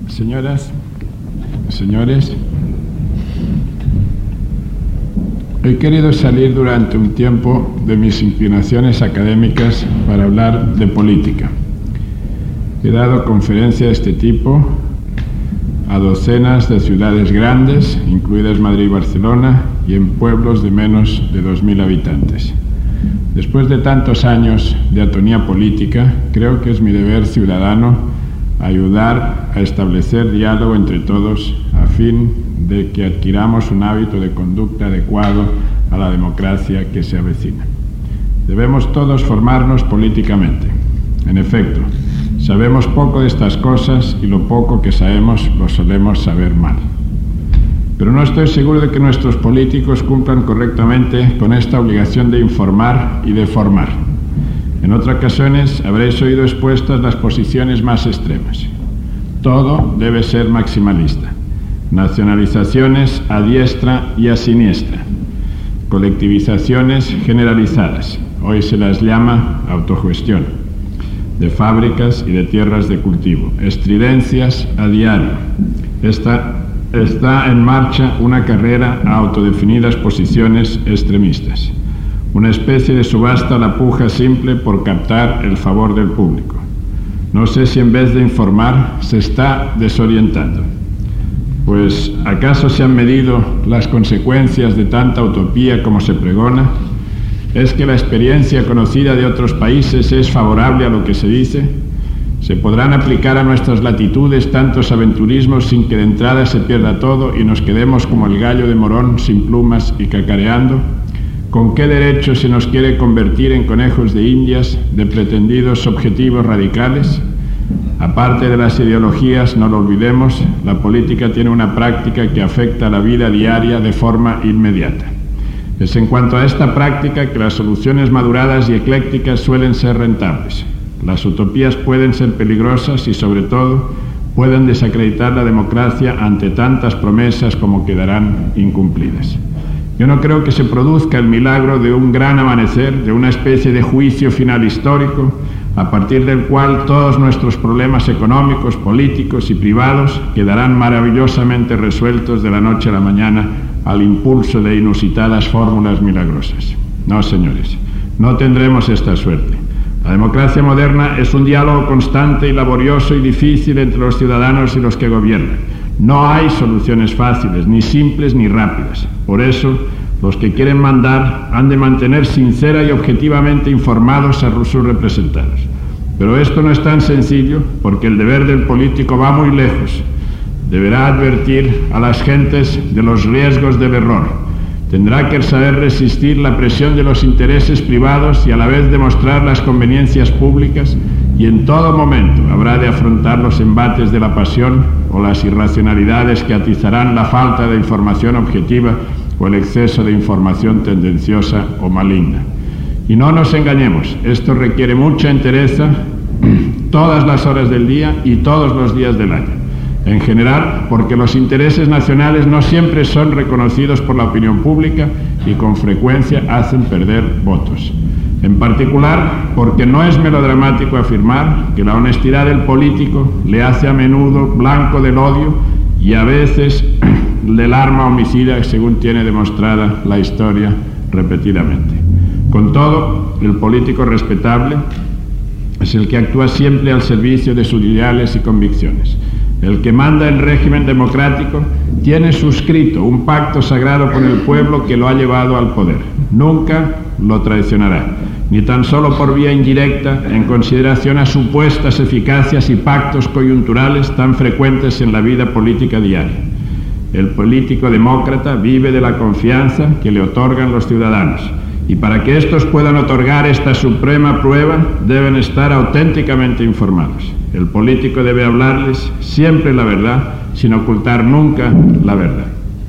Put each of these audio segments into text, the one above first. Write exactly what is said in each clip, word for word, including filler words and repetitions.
Señoras, señores, he querido salir durante un tiempo de mis inclinaciones académicas para hablar de política. He dado conferencias de este tipo a docenas de ciudades grandes, incluidas Madrid y Barcelona, y en pueblos de menos de dos mil habitantes. Después de tantos años de atonía política, creo que es mi deber ciudadano ayudar a establecer diálogo entre todos a fin de que adquiramos un hábito de conducta adecuado a la democracia que se avecina. Debemos todos formarnos políticamente. En efecto, sabemos poco de estas cosas y lo poco que sabemos lo solemos saber mal. Pero no estoy seguro de que nuestros políticos cumplan correctamente con esta obligación de informar y de formar. En otras ocasiones habréis oído expuestas las posiciones más extremas. Todo debe ser maximalista. Nacionalizaciones a diestra y a siniestra. Colectivizaciones generalizadas. Hoy se las llama autogestión. De fábricas y de tierras de cultivo. Estridencias a diario. Esta Está en marcha una carrera a autodefinidas posiciones extremistas, una especie de subasta a la puja simple por captar el favor del público. No sé si en vez de informar se está desorientando. Pues, ¿acaso se han medido las consecuencias de tanta utopía como se pregona? ¿Es que la experiencia conocida de otros países es favorable a lo que se dice? ¿Se podrán aplicar a nuestras latitudes tantos aventurismos sin que de entrada se pierda todo y nos quedemos como el gallo de Morón sin plumas y cacareando? ¿Con qué derecho se nos quiere convertir en conejos de indias de pretendidos objetivos radicales? Aparte de las ideologías, no lo olvidemos, la política tiene una práctica que afecta a la vida diaria de forma inmediata. Es en cuanto a esta práctica que las soluciones maduradas y eclécticas suelen ser rentables. Las utopías pueden ser peligrosas y, sobre todo, pueden desacreditar la democracia ante tantas promesas como quedarán incumplidas. Yo no creo que se produzca el milagro de un gran amanecer, de una especie de juicio final histórico, a partir del cual todos nuestros problemas económicos, políticos y privados quedarán maravillosamente resueltos de la noche a la mañana al impulso de inusitadas fórmulas milagrosas. No, señores, no tendremos esta suerte. La democracia moderna es un diálogo constante y laborioso y difícil entre los ciudadanos y los que gobiernan. No hay soluciones fáciles, ni simples ni rápidas. Por eso, los que quieren mandar han de mantener sincera y objetivamente informados a sus representados. Pero esto no es tan sencillo porque el deber del político va muy lejos. Deberá advertir a las gentes de los riesgos del error. Tendrá que saber resistir la presión de los intereses privados y a la vez demostrar las conveniencias públicas, y en todo momento habrá de afrontar los embates de la pasión o las irracionalidades que atizarán la falta de información objetiva o el exceso de información tendenciosa o maligna. Y no nos engañemos, esto requiere mucha entereza todas las horas del día y todos los días del año. En general, porque los intereses nacionales no siempre son reconocidos por la opinión pública y con frecuencia hacen perder votos. En particular, porque no es melodramático afirmar que la honestidad del político le hace a menudo blanco del odio y a veces del arma homicida, según tiene demostrada la historia repetidamente. Con todo, el político respetable es el que actúa siempre al servicio de sus ideales y convicciones. El que manda el régimen democrático tiene suscrito un pacto sagrado con el pueblo que lo ha llevado al poder. Nunca lo traicionará, ni tan solo por vía indirecta, en consideración a supuestas eficacias y pactos coyunturales tan frecuentes en la vida política diaria. El político demócrata vive de la confianza que le otorgan los ciudadanos, y para que éstos puedan otorgar esta suprema prueba, deben estar auténticamente informados. El político debe hablarles siempre la verdad, sin ocultar nunca la verdad.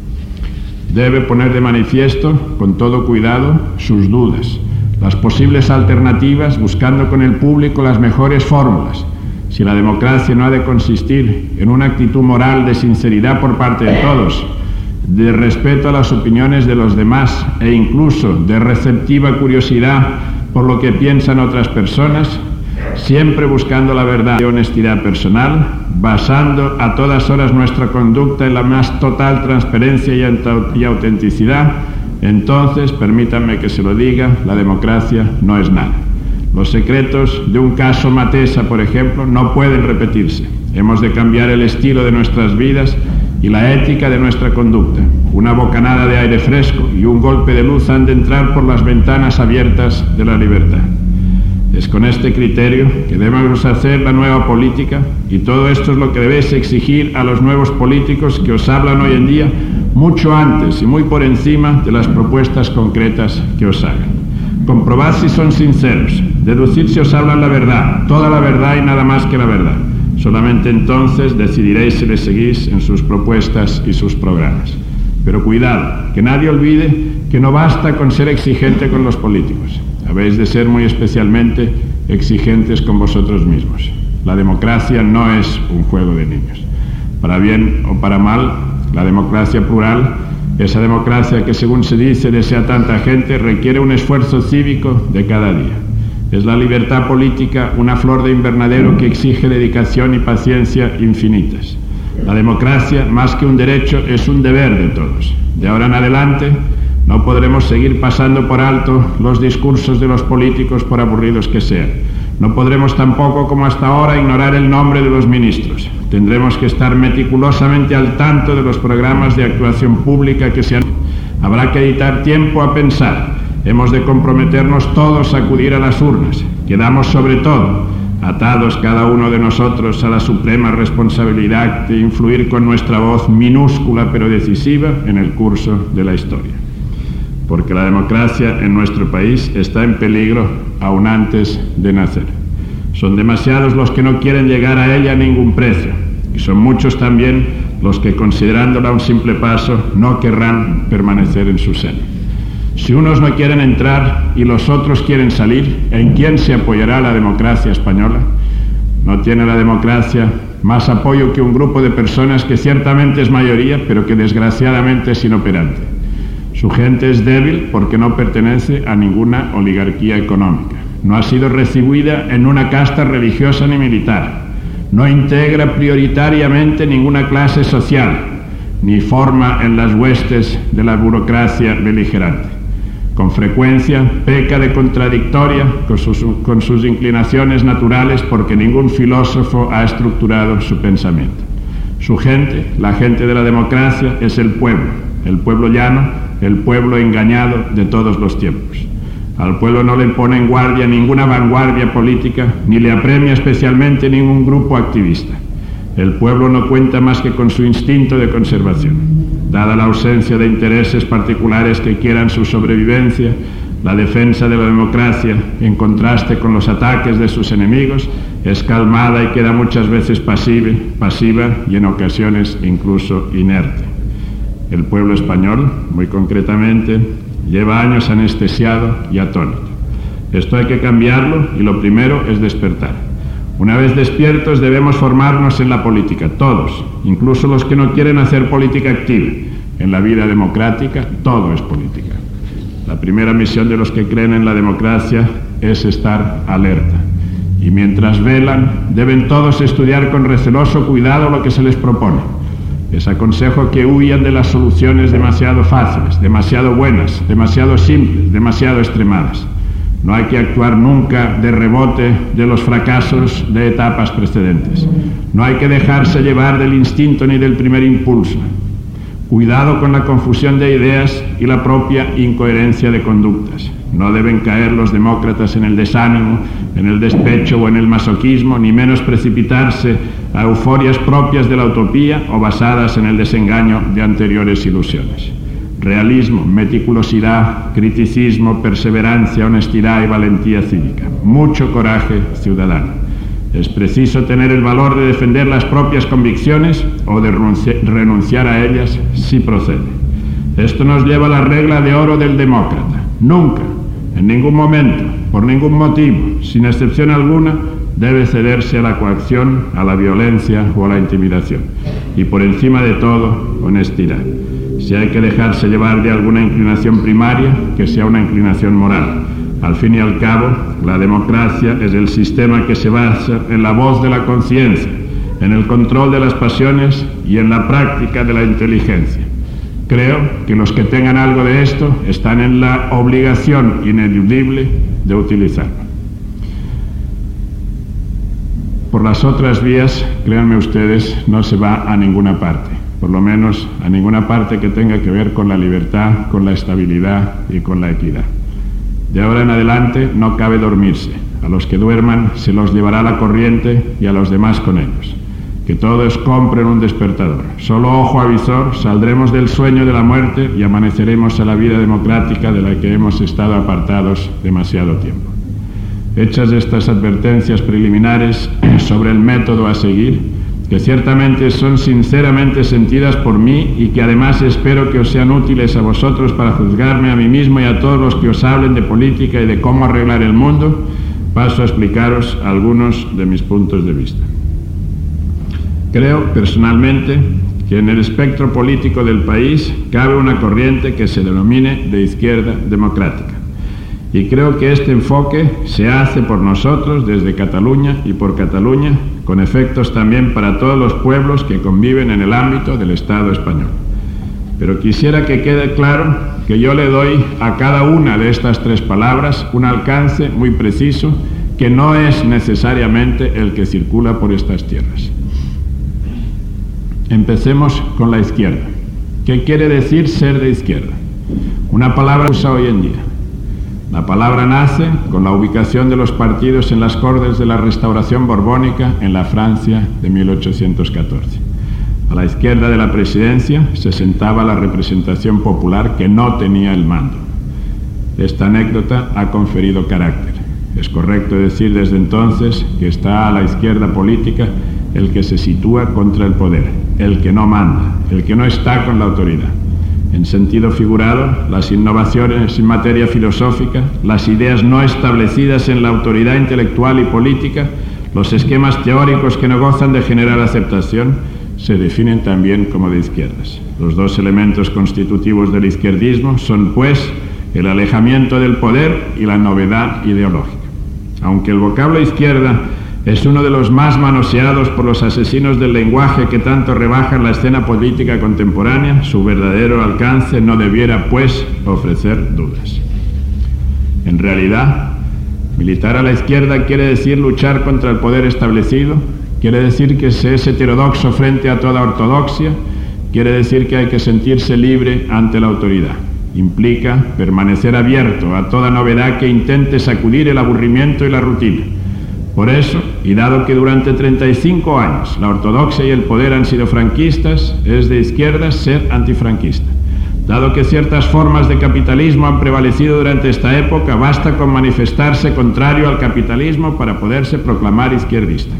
Debe poner de manifiesto, con todo cuidado, sus dudas, las posibles alternativas, buscando con el público las mejores fórmulas. Si la democracia no ha de consistir en una actitud moral de sinceridad por parte de todos, de respeto a las opiniones de los demás e incluso de receptiva curiosidad por lo que piensan otras personas, siempre buscando la verdad y honestidad personal, basando a todas horas nuestra conducta en la más total transparencia y autenticidad, entonces, permítanme que se lo diga, la democracia no es nada. Los secretos de un caso Matesa, por ejemplo, no pueden repetirse. Hemos de cambiar el estilo de nuestras vidas y la ética de nuestra conducta. Una bocanada de aire fresco y un golpe de luz han de entrar por las ventanas abiertas de la libertad. Es con este criterio que debemos hacer la nueva política, y todo esto es lo que debéis exigir a los nuevos políticos que os hablan hoy en día mucho antes y muy por encima de las propuestas concretas que os hagan. Comprobad si son sinceros, deducid si os hablan la verdad, toda la verdad y nada más que la verdad. Solamente entonces decidiréis si les seguís en sus propuestas y sus programas. Pero cuidado, que nadie olvide que no basta con ser exigente con los políticos. Habéis de ser muy especialmente exigentes con vosotros mismos. La democracia no es un juego de niños. Para bien o para mal, la democracia plural, esa democracia que según se dice desea tanta gente, requiere un esfuerzo cívico de cada día. Es la libertad política una flor de invernadero que exige dedicación y paciencia infinitas. La democracia, más que un derecho, es un deber de todos. De ahora en adelante, no podremos seguir pasando por alto los discursos de los políticos, por aburridos que sean. No podremos tampoco, como hasta ahora, ignorar el nombre de los ministros. Tendremos que estar meticulosamente al tanto de los programas de actuación pública que se han... Habrá que dedicar tiempo a pensar. Hemos de comprometernos todos a acudir a las urnas. Quedamos, sobre todo, atados cada uno de nosotros a la suprema responsabilidad de influir con nuestra voz minúscula pero decisiva en el curso de la historia. Porque la democracia en nuestro país está en peligro aún antes de nacer. Son demasiados los que no quieren llegar a ella a ningún precio, y son muchos también los que, considerándola un simple paso, no querrán permanecer en su seno. Si unos no quieren entrar y los otros quieren salir, ¿en quién se apoyará la democracia española? No tiene la democracia más apoyo que un grupo de personas que ciertamente es mayoría, pero que desgraciadamente es inoperante. Su gente es débil porque no pertenece a ninguna oligarquía económica. No ha sido recibida en una casta religiosa ni militar. No integra prioritariamente ninguna clase social, ni forma en las huestes de la burocracia beligerante. Con frecuencia peca de contradictoria con sus, con sus inclinaciones naturales, porque ningún filósofo ha estructurado su pensamiento. Su gente, la gente de la democracia, es el pueblo, el pueblo llano, el pueblo engañado de todos los tiempos. Al pueblo no le pone en guardia ninguna vanguardia política, ni le apremia especialmente ningún grupo activista. El pueblo no cuenta más que con su instinto de conservación. Dada la ausencia de intereses particulares que quieran su sobrevivencia, la defensa de la democracia, en contraste con los ataques de sus enemigos, es calmada y queda muchas veces pasiva, pasiva y en ocasiones incluso inerte. El pueblo español, muy concretamente, lleva años anestesiado y atónito. Esto hay que cambiarlo, y lo primero es despertar. Una vez despiertos debemos formarnos en la política, todos, incluso los que no quieren hacer política activa. En la vida democrática todo es política. La primera misión de los que creen en la democracia es estar alerta. Y mientras velan, deben todos estudiar con receloso cuidado lo que se les propone. Les aconsejo que huyan de las soluciones demasiado fáciles, demasiado buenas, demasiado simples, demasiado extremadas. No hay que actuar nunca de rebote de los fracasos de etapas precedentes. No hay que dejarse llevar del instinto ni del primer impulso. Cuidado con la confusión de ideas y la propia incoherencia de conductas. No deben caer los demócratas en el desánimo, en el despecho o en el masoquismo, ni menos precipitarse a euforias propias de la utopía o basadas en el desengaño de anteriores ilusiones. Realismo, meticulosidad, criticismo, perseverancia, honestidad y valentía cívica. Mucho coraje ciudadano. Es preciso tener el valor de defender las propias convicciones o de renunciar a ellas si procede. Esto nos lleva a la regla de oro del demócrata. Nunca, en ningún momento, por ningún motivo, sin excepción alguna, debe cederse a la coacción, a la violencia o a la intimidación. Y por encima de todo, honestidad. Si hay que dejarse llevar de alguna inclinación primaria, que sea una inclinación moral. Al fin y al cabo, la democracia es el sistema que se basa en la voz de la conciencia, en el control de las pasiones y en la práctica de la inteligencia. Creo que los que tengan algo de esto están en la obligación ineludible de utilizarlo. Por las otras vías, créanme ustedes, no se va a ninguna parte, por lo menos a ninguna parte que tenga que ver con la libertad, con la estabilidad y con la equidad. De ahora en adelante no cabe dormirse. A los que duerman se los llevará la corriente y a los demás con ellos. Que todos compren un despertador. Solo ojo avisor, saldremos del sueño de la muerte y amaneceremos a la vida democrática de la que hemos estado apartados demasiado tiempo. Hechas estas advertencias preliminares sobre el método a seguir, que ciertamente son sinceramente sentidas por mí y que además espero que os sean útiles a vosotros para juzgarme a mí mismo y a todos los que os hablen de política y de cómo arreglar el mundo, paso a explicaros algunos de mis puntos de vista. Creo personalmente que en el espectro político del país cabe una corriente que se denomine de izquierda democrática. Y creo que este enfoque se hace por nosotros desde Cataluña y por Cataluña, con efectos también para todos los pueblos que conviven en el ámbito del Estado español. Pero quisiera que quede claro que yo le doy a cada una de estas tres palabras un alcance muy preciso que no es necesariamente el que circula por estas tierras. Empecemos con la izquierda. ¿Qué quiere decir ser de izquierda? Una palabra usada hoy en día. La palabra nace con la ubicación de los partidos en las cortes de la Restauración borbónica en la Francia de mil ochocientos catorce. A la izquierda de la presidencia se sentaba la representación popular que no tenía el mando. Esta anécdota ha conferido carácter. Es correcto decir desde entonces que está a la izquierda política el que se sitúa contra el poder, el que no manda, el que no está con la autoridad. En sentido figurado, las innovaciones en materia filosófica, las ideas no establecidas en la autoridad intelectual y política, los esquemas teóricos que no gozan de general aceptación, se definen también como de izquierdas. Los dos elementos constitutivos del izquierdismo son, pues, el alejamiento del poder y la novedad ideológica. Aunque el vocablo izquierda es uno de los más manoseados por los asesinos del lenguaje que tanto rebajan la escena política contemporánea, su verdadero alcance no debiera, pues, ofrecer dudas. En realidad, militar a la izquierda quiere decir luchar contra el poder establecido, quiere decir que se es heterodoxo frente a toda ortodoxia, quiere decir que hay que sentirse libre ante la autoridad. Implica permanecer abierto a toda novedad que intente sacudir el aburrimiento y la rutina. Por eso, y dado que durante treinta y cinco años la ortodoxia y el poder han sido franquistas, es de izquierdas ser antifranquista. Dado que ciertas formas de capitalismo han prevalecido durante esta época, basta con manifestarse contrario al capitalismo para poderse proclamar izquierdista.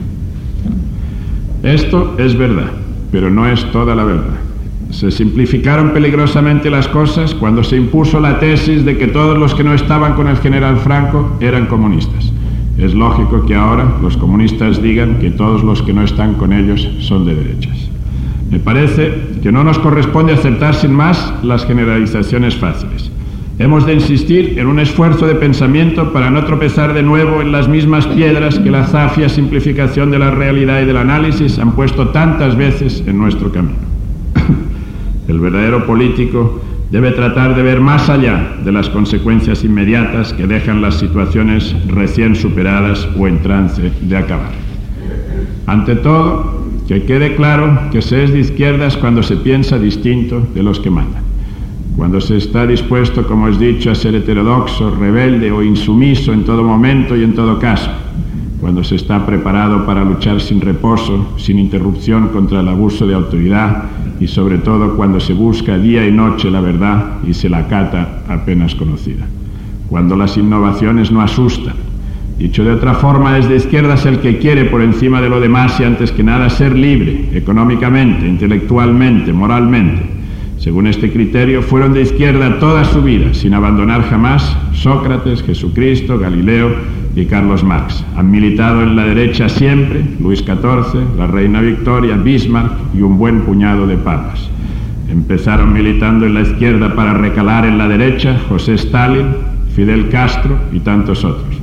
Esto es verdad, pero no es toda la verdad. Se simplificaron peligrosamente las cosas cuando se impuso la tesis de que todos los que no estaban con el general Franco eran comunistas. Es lógico que ahora los comunistas digan que todos los que no están con ellos son de derechas. Me parece que no nos corresponde aceptar sin más las generalizaciones fáciles. Hemos de insistir en un esfuerzo de pensamiento para no tropezar de nuevo en las mismas piedras que la zafia simplificación de la realidad y del análisis han puesto tantas veces en nuestro camino. El verdadero político debe tratar de ver más allá de las consecuencias inmediatas que dejan las situaciones recién superadas o en trance de acabar. Ante todo, que quede claro que se es de izquierdas cuando se piensa distinto de los que mandan. Cuando se está dispuesto, como os he dicho, a ser heterodoxo, rebelde o insumiso en todo momento y en todo caso. Cuando se está preparado para luchar sin reposo, sin interrupción contra el abuso de autoridad y sobre todo cuando se busca día y noche la verdad y se la acata apenas conocida. Cuando las innovaciones no asustan. Dicho de otra forma, es de izquierdas el que quiere por encima de lo demás y antes que nada ser libre, económicamente, intelectualmente, moralmente. Según este criterio, fueron de izquierda toda su vida, sin abandonar jamás Sócrates, Jesucristo, Galileo y Carlos Marx. Han militado en la derecha siempre, Luis catorce, la reina Victoria, Bismarck y un buen puñado de papas. Empezaron militando en la izquierda para recalar en la derecha José Stalin, Fidel Castro y tantos otros.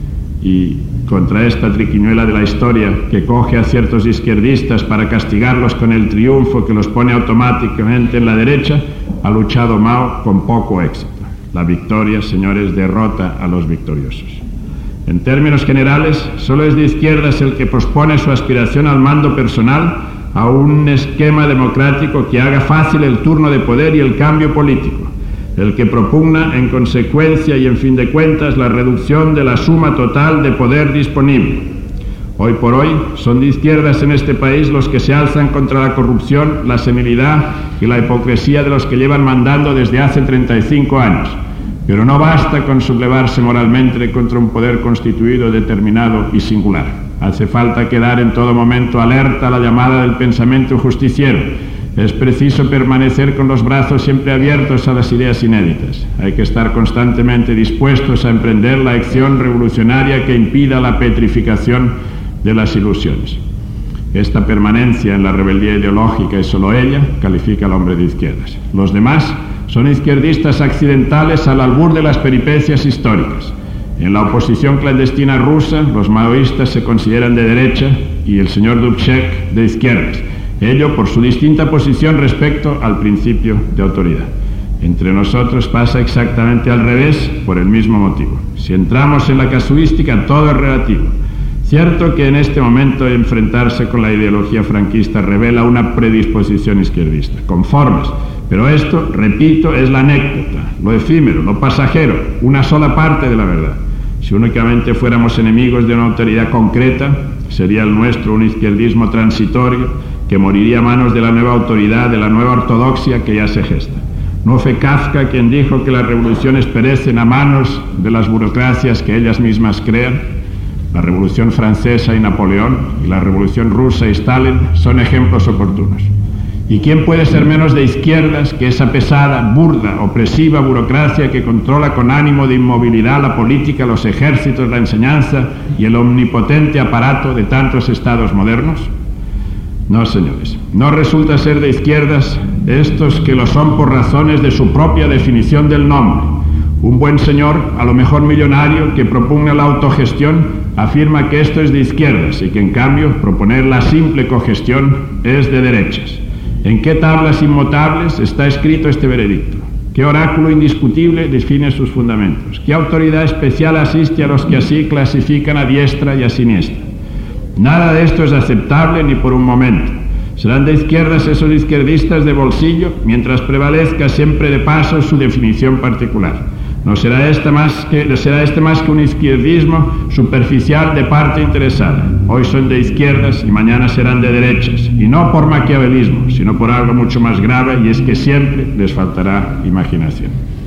Y contra esta triquiñuela de la historia que coge a ciertos izquierdistas para castigarlos con el triunfo que los pone automáticamente en la derecha, ha luchado Mao con poco éxito. La victoria, señores, derrota a los victoriosos. En términos generales, solo es de izquierdas el que pospone su aspiración al mando personal a un esquema democrático que haga fácil el turno de poder y el cambio político, el que propugna en consecuencia y en fin de cuentas la reducción de la suma total de poder disponible. Hoy por hoy son de izquierdas en este país los que se alzan contra la corrupción, la senilidad y la hipocresía de los que llevan mandando desde hace treinta y cinco años. Pero no basta con sublevarse moralmente contra un poder constituido, determinado y singular. Hace falta quedar en todo momento alerta a la llamada del pensamiento justiciero. Es preciso permanecer con los brazos siempre abiertos a las ideas inéditas. Hay que estar constantemente dispuestos a emprender la acción revolucionaria que impida la petrificación de las ilusiones. Esta permanencia en la rebeldía ideológica, y solo ella, califica al hombre de izquierdas. Los demás son izquierdistas accidentales al albur de las peripecias históricas. En la oposición clandestina rusa, los maoístas se consideran de derecha y el señor Dubček de izquierdas. Ello por su distinta posición respecto al principio de autoridad. Entre nosotros pasa exactamente al revés por el mismo motivo. Si entramos en la casuística, todo es relativo. Cierto que en este momento enfrentarse con la ideología franquista revela una predisposición izquierdista, conformes, pero esto, repito, es la anécdota, lo efímero, lo pasajero, una sola parte de la verdad. Si únicamente fuéramos enemigos de una autoridad concreta, sería el nuestro un izquierdismo transitorio que moriría a manos de la nueva autoridad, de la nueva ortodoxia que ya se gesta. ¿No fue Kafka quien dijo que las revoluciones perecen a manos de las burocracias que ellas mismas crean? La Revolución Francesa y Napoleón, y la Revolución Rusa y Stalin son ejemplos oportunos. ¿Y quién puede ser menos de izquierdas que esa pesada, burda, opresiva burocracia que controla con ánimo de inmovilidad la política, los ejércitos, la enseñanza y el omnipotente aparato de tantos estados modernos? No, señores, no resulta ser de izquierdas estos que lo son por razones de su propia definición del nombre. Un buen señor, a lo mejor millonario, que propugna la autogestión, afirma que esto es de izquierdas y que en cambio proponer la simple cogestión es de derechas. ¿En qué tablas inmutables está escrito este veredicto? ¿Qué oráculo indiscutible define sus fundamentos? ¿Qué autoridad especial asiste a los que así clasifican a diestra y a siniestra? Nada de esto es aceptable ni por un momento. Serán de izquierdas esos izquierdistas de bolsillo, mientras prevalezca siempre de paso su definición particular. No será, esta más que, será este más que un izquierdismo superficial de parte interesada. Hoy son de izquierdas y mañana serán de derechas, y no por maquiavelismo, sino por algo mucho más grave, y es que siempre les faltará imaginación.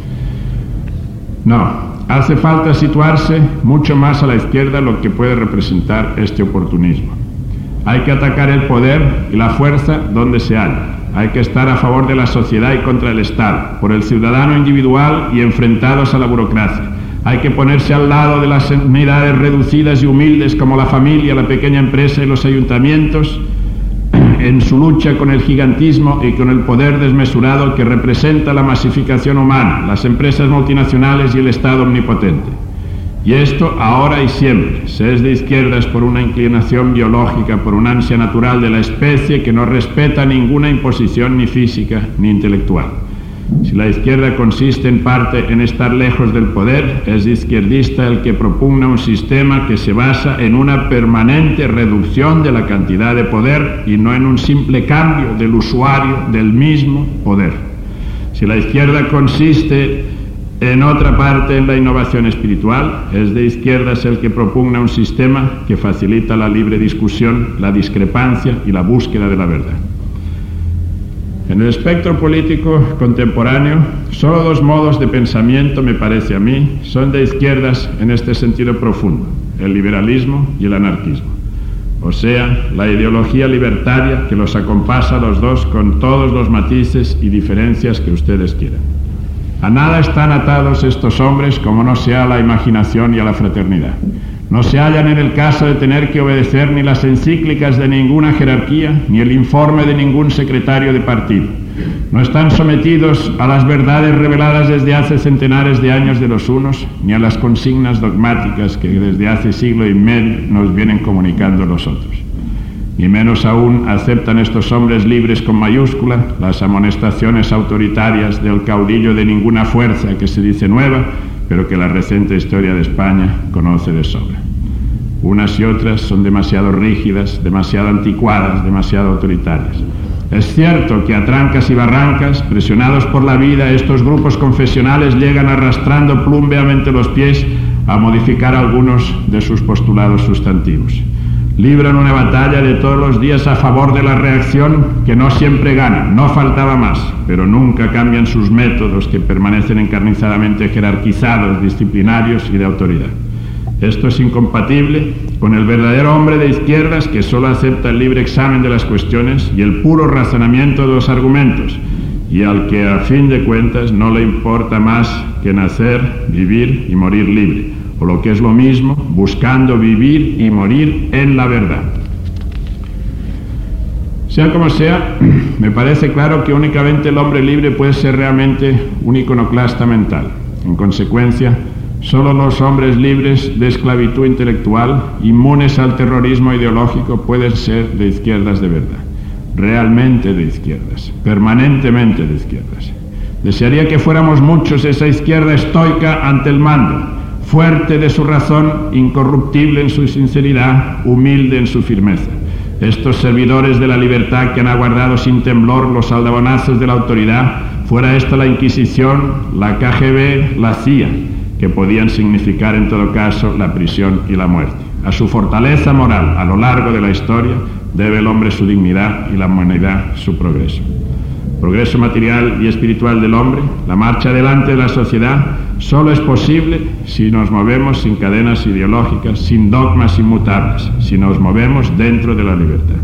No, hace falta situarse mucho más a la izquierda lo que puede representar este oportunismo. Hay que atacar el poder y la fuerza donde se halla. Hay que estar a favor de la sociedad y contra el Estado, por el ciudadano individual y enfrentados a la burocracia. Hay que ponerse al lado de las unidades reducidas y humildes como la familia, la pequeña empresa y los ayuntamientos en su lucha con el gigantismo y con el poder desmesurado que representa la masificación humana, las empresas multinacionales y el Estado omnipotente. Y esto ahora y siempre. Se es de izquierdas por una inclinación biológica, por una ansia natural de la especie que no respeta ninguna imposición ni física ni intelectual. Si la izquierda consiste en parte en estar lejos del poder, es de izquierdista el que propugna un sistema que se basa en una permanente reducción de la cantidad de poder y no en un simple cambio del usuario del mismo poder. Si la izquierda consiste en otra parte en la innovación espiritual, es de izquierdas el que propugna un sistema que facilita la libre discusión, la discrepancia y la búsqueda de la verdad. En el espectro político contemporáneo, solo dos modos de pensamiento, me parece a mí, son de izquierdas en este sentido profundo: el liberalismo y el anarquismo. O sea, la ideología libertaria que los acompasa a los dos con todos los matices y diferencias que ustedes quieran. A nada están atados estos hombres como no sea a la imaginación y a la fraternidad. No se hallan en el caso de tener que obedecer ni las encíclicas de ninguna jerarquía, ni el informe de ningún secretario de partido. No están sometidos a las verdades reveladas desde hace centenares de años de los unos, ni a las consignas dogmáticas que desde hace siglo y medio nos vienen comunicando los otros. Ni menos aún aceptan estos hombres libres con mayúscula las amonestaciones autoritarias del caudillo de ninguna fuerza que se dice nueva, pero que la reciente historia de España conoce de sobra. Unas y otras son demasiado rígidas, demasiado anticuadas, demasiado autoritarias. Es cierto que a trancas y barrancas, presionados por la vida, estos grupos confesionales llegan arrastrando plumbeamente los pies a modificar algunos de sus postulados sustantivos. Libran una batalla de todos los días a favor de la reacción que no siempre gana, no faltaba más, pero nunca cambian sus métodos que permanecen encarnizadamente jerarquizados, disciplinarios y de autoridad. Esto es incompatible con el verdadero hombre de izquierdas que solo acepta el libre examen de las cuestiones y el puro razonamiento de los argumentos, y al que a fin de cuentas no le importa más que nacer, vivir y morir libre, o lo que es lo mismo, buscando vivir y morir en la verdad. Sea como sea, me parece claro que únicamente el hombre libre puede ser realmente un iconoclasta mental. En consecuencia, solo los hombres libres de esclavitud intelectual, inmunes al terrorismo ideológico, pueden ser de izquierdas de verdad, realmente de izquierdas, permanentemente de izquierdas. Desearía que fuéramos muchos esa izquierda estoica ante el mando, fuerte de su razón, incorruptible en su sinceridad, humilde en su firmeza. Estos servidores de la libertad que han aguardado sin temblor los aldabonazos de la autoridad, fuera esta la Inquisición, la K G B, la C I A, que podían significar en todo caso la prisión y la muerte. A su fortaleza moral a lo largo de la historia debe el hombre su dignidad y la humanidad su progreso. Progreso material y espiritual del hombre, la marcha adelante de la sociedad, solo es posible si nos movemos sin cadenas ideológicas, sin dogmas inmutables, si nos movemos dentro de la libertad.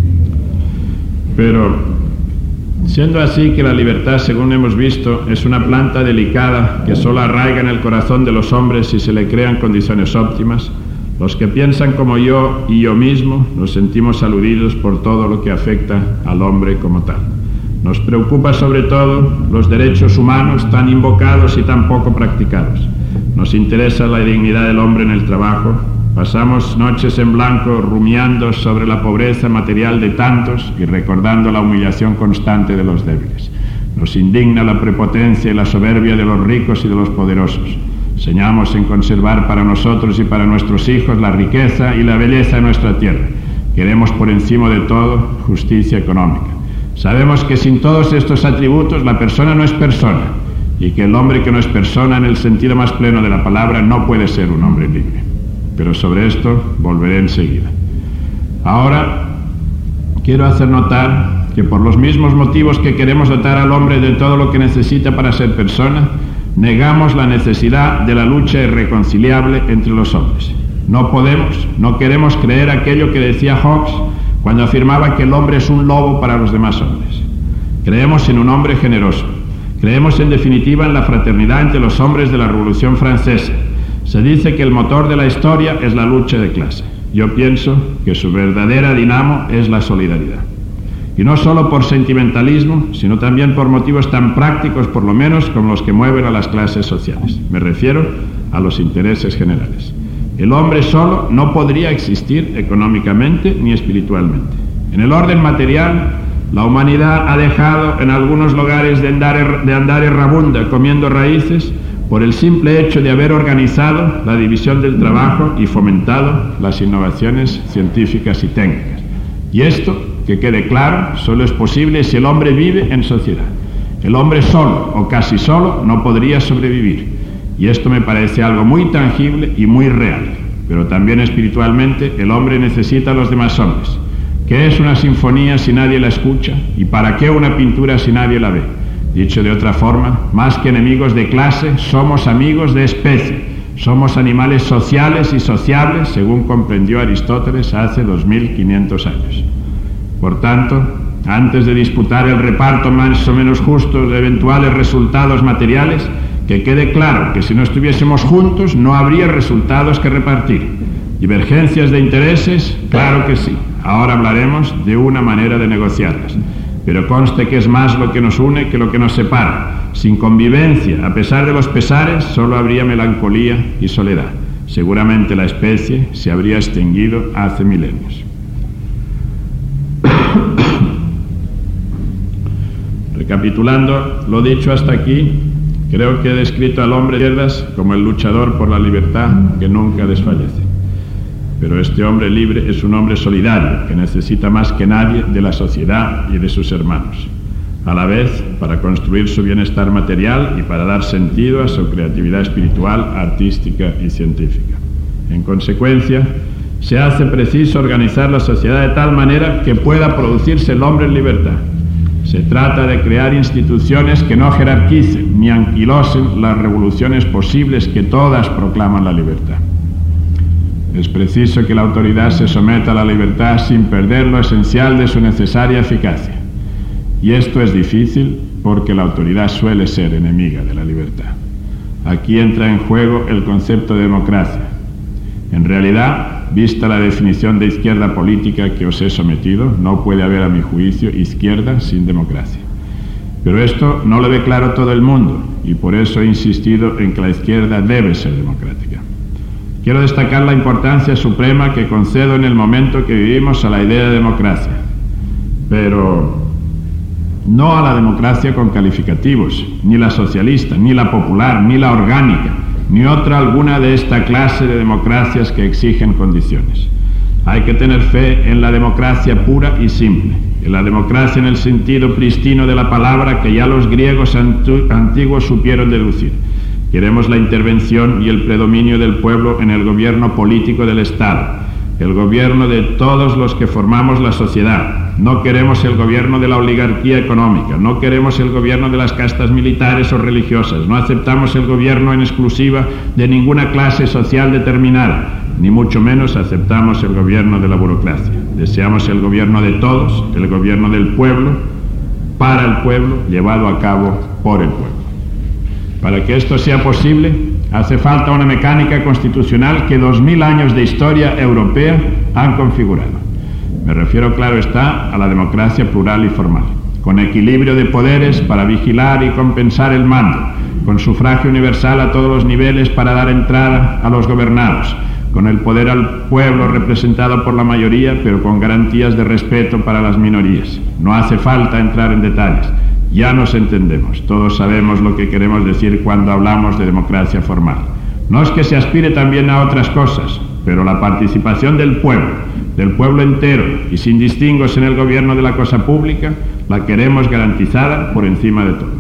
Pero, siendo así que la libertad, según hemos visto, es una planta delicada que solo arraiga en el corazón de los hombres si se le crean condiciones óptimas, los que piensan como yo y yo mismo nos sentimos aludidos por todo lo que afecta al hombre como tal. Nos preocupa sobre todo los derechos humanos tan invocados y tan poco practicados. Nos interesa la dignidad del hombre en el trabajo. Pasamos noches en blanco rumiando sobre la pobreza material de tantos y recordando la humillación constante de los débiles. Nos indigna la prepotencia y la soberbia de los ricos y de los poderosos. Soñamos en conservar para nosotros y para nuestros hijos la riqueza y la belleza de nuestra tierra. Queremos por encima de todo justicia económica. Sabemos que sin todos estos atributos la persona no es persona y que el hombre que no es persona en el sentido más pleno de la palabra no puede ser un hombre libre. Pero sobre esto volveré enseguida. Ahora quiero hacer notar que por los mismos motivos que queremos dotar al hombre de todo lo que necesita para ser persona, negamos la necesidad de la lucha irreconciliable entre los hombres. No podemos, no queremos creer aquello que decía Hobbes cuando afirmaba que el hombre es un lobo para los demás hombres. Creemos en un hombre generoso. Creemos en definitiva en la fraternidad entre los hombres de la Revolución Francesa. Se dice que el motor de la historia es la lucha de clase. Yo pienso que su verdadera dinamo es la solidaridad. Y no solo por sentimentalismo, sino también por motivos tan prácticos, por lo menos, como los que mueven a las clases sociales. Me refiero a los intereses generales. El hombre solo no podría existir económicamente ni espiritualmente. En el orden material, la humanidad ha dejado en algunos lugares de andar, de andar errabunda comiendo raíces por el simple hecho de haber organizado la división del trabajo y fomentado las innovaciones científicas y técnicas. Y esto, que quede claro, solo es posible si el hombre vive en sociedad. El hombre solo o casi solo no podría sobrevivir. Y esto me parece algo muy tangible y muy real. Pero también espiritualmente el hombre necesita a los demás hombres. ¿Qué es una sinfonía si nadie la escucha? ¿Y para qué una pintura si nadie la ve? Dicho de otra forma, más que enemigos de clase, somos amigos de especie. Somos animales sociales y sociables, según comprendió Aristóteles hace dos mil quinientos años. Por tanto, antes de disputar el reparto más o menos justo de eventuales resultados materiales, que quede claro que si no estuviésemos juntos no habría resultados que repartir. ¿Divergencias de intereses? Claro que sí. Ahora hablaremos de una manera de negociarlas. pero conste que es más lo que nos une que lo que nos separa. Sin convivencia, a pesar de los pesares, solo habría melancolía y soledad. Seguramente la especie se habría extinguido hace milenios. Recapitulando lo dicho hasta aquí, creo que he descrito al hombre de izquierdas como el luchador por la libertad que nunca desfallece. Pero este hombre libre es un hombre solidario que necesita más que nadie de la sociedad y de sus hermanos, a la vez para construir su bienestar material y para dar sentido a su creatividad espiritual, artística y científica. En consecuencia, se hace preciso organizar la sociedad de tal manera que pueda producirse el hombre en libertad. Se trata de crear instituciones que no jerarquicen ni anquilosen las revoluciones posibles que todas proclaman la libertad. Es preciso que la autoridad se someta a la libertad sin perder lo esencial de su necesaria eficacia. Y esto es difícil porque la autoridad suele ser enemiga de la libertad. Aquí entra en juego el concepto de democracia. En realidad, vista la definición de izquierda política que os he sometido, no puede haber, a mi juicio, izquierda sin democracia. Pero esto no lo ve claro todo el mundo, y por eso he insistido en que la izquierda debe ser democrática. Quiero destacar la importancia suprema que concedo en el momento que vivimos a la idea de democracia, pero no a la democracia con calificativos, ni la socialista, ni la popular, ni la orgánica, ni otra alguna de esta clase de democracias que exigen condiciones. Hay que tener fe en la democracia pura y simple, en la democracia en el sentido pristino de la palabra que ya los griegos antiguos supieron deducir. Queremos la intervención y el predominio del pueblo en el gobierno político del Estado, el gobierno de todos los que formamos la sociedad. No queremos el gobierno de la oligarquía económica, no queremos el gobierno de las castas militares o religiosas, no aceptamos el gobierno en exclusiva de ninguna clase social determinada, ni mucho menos aceptamos el gobierno de la burocracia. Deseamos el gobierno de todos, el gobierno del pueblo, para el pueblo, llevado a cabo por el pueblo. Para que esto sea posible, hace falta una mecánica constitucional que dos mil años de historia europea han configurado. Me refiero, claro está, a la democracia plural y formal, con equilibrio de poderes para vigilar y compensar el mando, con sufragio universal a todos los niveles para dar entrada a los gobernados, con el poder al pueblo representado por la mayoría, pero con garantías de respeto para las minorías. No hace falta entrar en detalles. Ya nos entendemos, todos sabemos lo que queremos decir cuando hablamos de democracia formal. No es que se aspire también a otras cosas, pero la participación del pueblo, del pueblo entero y sin distingos en el gobierno de la cosa pública, la queremos garantizada por encima de todo.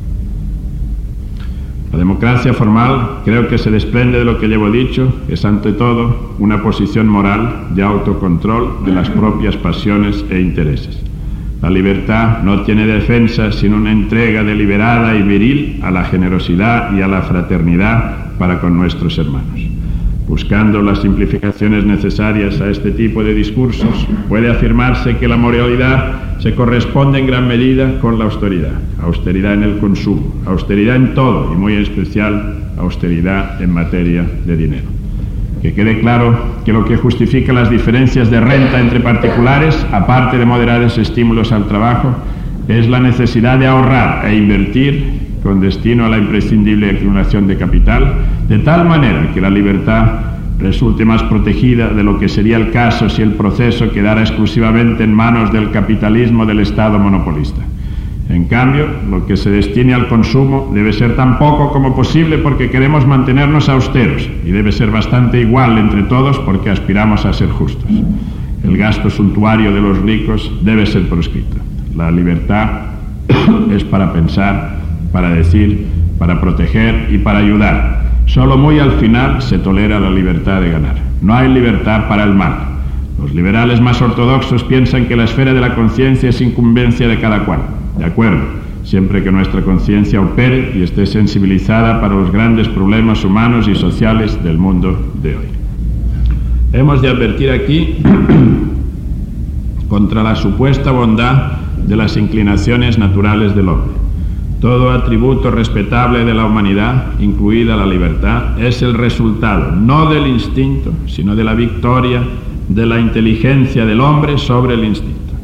La democracia formal, creo que se desprende de lo que llevo dicho, es ante todo una posición moral de autocontrol de las propias pasiones e intereses. La libertad no tiene defensa sino una entrega deliberada y viril a la generosidad y a la fraternidad para con nuestros hermanos. Buscando las simplificaciones necesarias a este tipo de discursos, puede afirmarse que la moralidad se corresponde en gran medida con la austeridad. Austeridad en el consumo, austeridad en todo y muy en especial austeridad en materia de dinero. Que quede claro que lo que justifica las diferencias de renta entre particulares, aparte de moderados estímulos al trabajo, es la necesidad de ahorrar e invertir con destino a la imprescindible acumulación de capital, de tal manera que la libertad resulte más protegida de lo que sería el caso si el proceso quedara exclusivamente en manos del capitalismo del Estado monopolista. En cambio, lo que se destine al consumo debe ser tan poco como posible porque queremos mantenernos austeros, y debe ser bastante igual entre todos porque aspiramos a ser justos. El gasto suntuario de los ricos debe ser proscrito. La libertad es para pensar, para decir, para proteger y para ayudar. Solo muy al final se tolera la libertad de ganar. No hay libertad para el mal. Los liberales más ortodoxos piensan que la esfera de la conciencia es incumbencia de cada cual. De acuerdo, siempre que nuestra conciencia opere y esté sensibilizada para los grandes problemas humanos y sociales del mundo de hoy. Hemos de advertir aquí contra la supuesta bondad de las inclinaciones naturales del hombre. Todo atributo respetable de la humanidad, incluida la libertad, es el resultado no del instinto, sino de la victoria de la inteligencia del hombre sobre el instinto.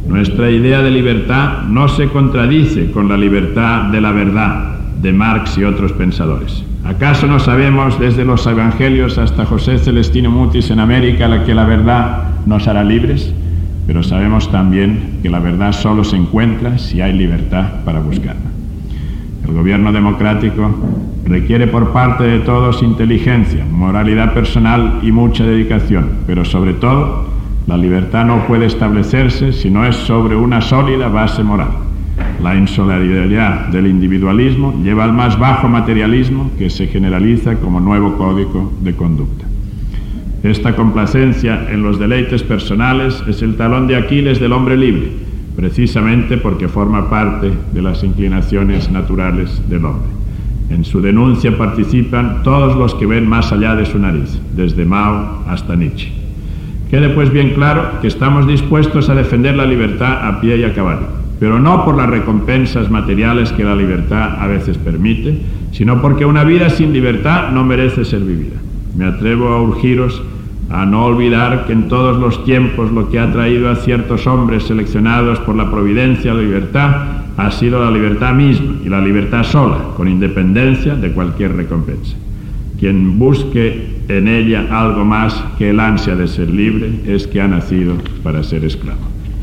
Nuestra idea de libertad no se contradice con la libertad de la verdad de Marx y otros pensadores. ¿Acaso no sabemos desde los evangelios hasta José Celestino Mutis en América que la verdad nos hará libres? Pero sabemos también que la verdad solo se encuentra si hay libertad para buscarla. El gobierno democrático requiere por parte de todos inteligencia, moralidad personal y mucha dedicación, pero sobre todo, la libertad no puede establecerse si no es sobre una sólida base moral. La insolidaridad del individualismo lleva al más bajo materialismo que se generaliza como nuevo código de conducta. Esta complacencia en los deleites personales es el talón de Aquiles del hombre libre, precisamente porque forma parte de las inclinaciones naturales del hombre. En su denuncia participan todos los que ven más allá de su nariz, desde Mao hasta Nietzsche. Quede pues bien claro que estamos dispuestos a defender la libertad a pie y a caballo, pero no por las recompensas materiales que la libertad a veces permite, sino porque una vida sin libertad no merece ser vivida. Me atrevo a urgiros a no olvidar que en todos los tiempos lo que ha traído a ciertos hombres seleccionados por la providencia a la libertad ha sido la libertad misma y la libertad sola, con independencia de cualquier recompensa. Quien busque en ella algo más que el ansia de ser libre es que ha nacido para ser esclavo.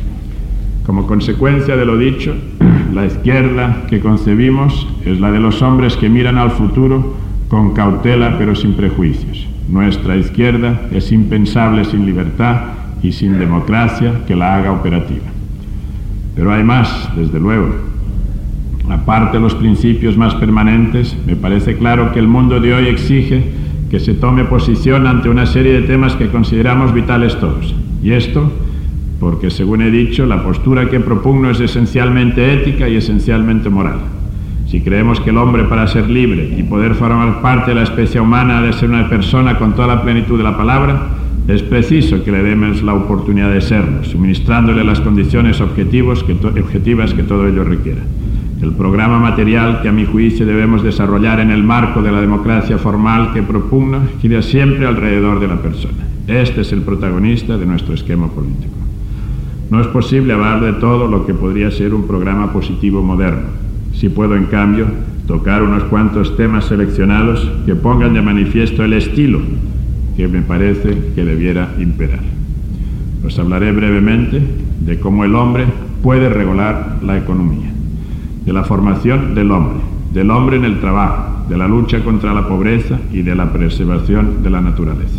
Como consecuencia de lo dicho, la izquierda que concebimos es la de los hombres que miran al futuro con cautela pero sin prejuicios. Nuestra izquierda es impensable sin libertad y sin democracia que la haga operativa. Pero hay más, desde luego. Aparte de los principios más permanentes, me parece claro que el mundo de hoy exige que se tome posición ante una serie de temas que consideramos vitales todos. Y esto porque, según he dicho, la postura que propugno es esencialmente ética y esencialmente moral. Si creemos que el hombre, para ser libre y poder formar parte de la especie humana, ha de ser una persona con toda la plenitud de la palabra, es preciso que le demos la oportunidad de serlo, suministrándole las condiciones objetivos que objetivas que todo ello requiera. El programa material que, a mi juicio, debemos desarrollar en el marco de la democracia formal que propugno gira siempre alrededor de la persona. Este es el protagonista de nuestro esquema político. No es posible hablar de todo lo que podría ser un programa positivo moderno. Si puedo, en cambio, tocar unos cuantos temas seleccionados que pongan de manifiesto el estilo que me parece que debiera imperar. Os hablaré brevemente de cómo el hombre puede regular la economía, de la formación del hombre, del hombre en el trabajo, de la lucha contra la pobreza y de la preservación de la naturaleza.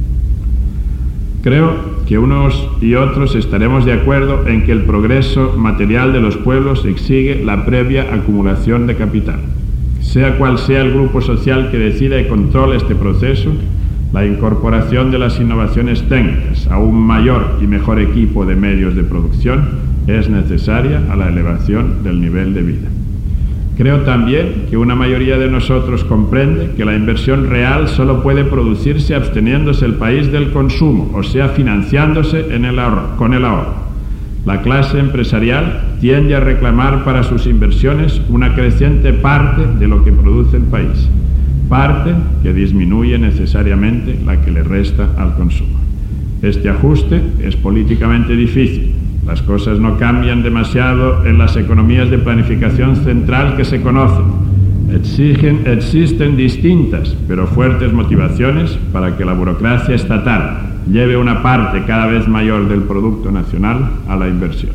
Creo que unos y otros estaremos de acuerdo en que el progreso material de los pueblos exige la previa acumulación de capital. Sea cual sea el grupo social que decida y controle este proceso, la incorporación de las innovaciones técnicas a un mayor y mejor equipo de medios de producción es necesaria a la elevación del nivel de vida. Creo también que una mayoría de nosotros comprende que la inversión real solo puede producirse absteniéndose el país del consumo, o sea, financiándose en el ahorro, con el ahorro. La clase empresarial tiende a reclamar para sus inversiones una creciente parte de lo que produce el país, parte que disminuye necesariamente la que le resta al consumo. Este ajuste es políticamente difícil. Las cosas no cambian demasiado en las economías de planificación central que se conocen. Exigen, existen distintas pero fuertes motivaciones para que la burocracia estatal lleve una parte cada vez mayor del Producto Nacional a la inversión.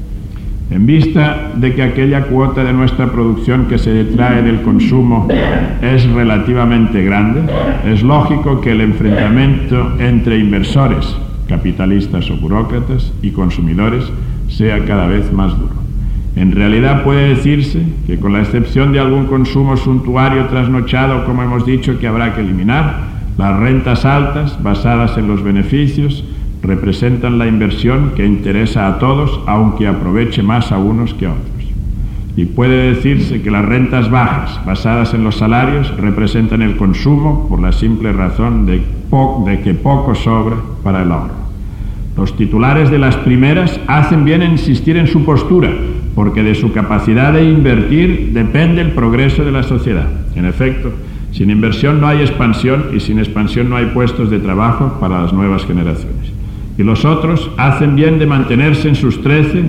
En vista de que aquella cuota de nuestra producción que se detrae del consumo es relativamente grande, es lógico que el enfrentamiento entre inversores, capitalistas o burócratas, y consumidores sea cada vez más duro. En realidad puede decirse que, con la excepción de algún consumo suntuario trasnochado, como hemos dicho, que habrá que eliminar, las rentas altas, basadas en los beneficios, representan la inversión que interesa a todos, aunque aproveche más a unos que a otros. Y puede decirse que las rentas bajas, basadas en los salarios, representan el consumo por la simple razón de, po- de que poco sobra para el ahorro. Los titulares de las primeras hacen bien en insistir en su postura, porque de su capacidad de invertir depende el progreso de la sociedad. En efecto, sin inversión no hay expansión, y sin expansión no hay puestos de trabajo para las nuevas generaciones. Y los otros hacen bien de mantenerse en sus trece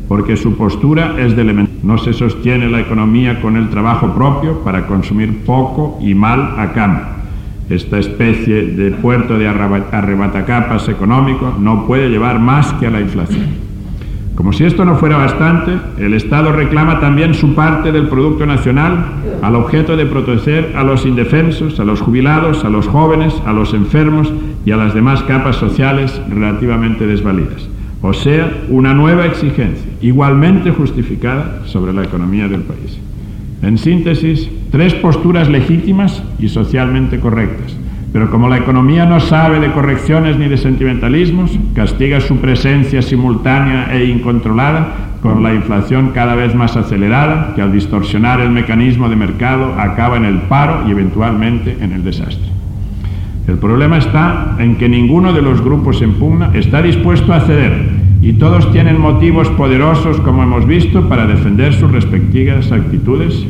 porque su postura es de elemento. No se sostiene la economía con el trabajo propio para consumir poco y mal a cambio. Esta especie de puerto de arrebatacapas económico no puede llevar más que a la inflación. Como si esto no fuera bastante, el Estado reclama también su parte del Producto Nacional al objeto de proteger a los indefensos, a los jubilados, a los jóvenes, a los enfermos y a las demás capas sociales relativamente desvalidas. O sea, una nueva exigencia, igualmente justificada, sobre la economía del país. En síntesis, tres posturas legítimas y socialmente correctas. Pero como la economía no sabe de correcciones ni de sentimentalismos, castiga su presencia simultánea e incontrolada con la inflación cada vez más acelerada, que al distorsionar el mecanismo de mercado acaba en el paro y eventualmente en el desastre. El problema está en que ninguno de los grupos en pugna está dispuesto a ceder y todos tienen motivos poderosos, como hemos visto, para defender sus respectivas actitudes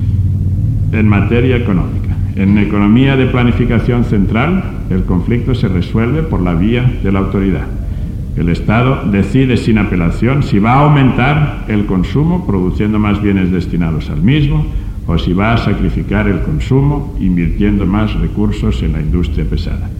en materia económica. En economía de planificación central, el conflicto se resuelve por la vía de la autoridad. El Estado decide sin apelación si va a aumentar el consumo produciendo más bienes destinados al mismo o si va a sacrificar el consumo invirtiendo más recursos en la industria pesada.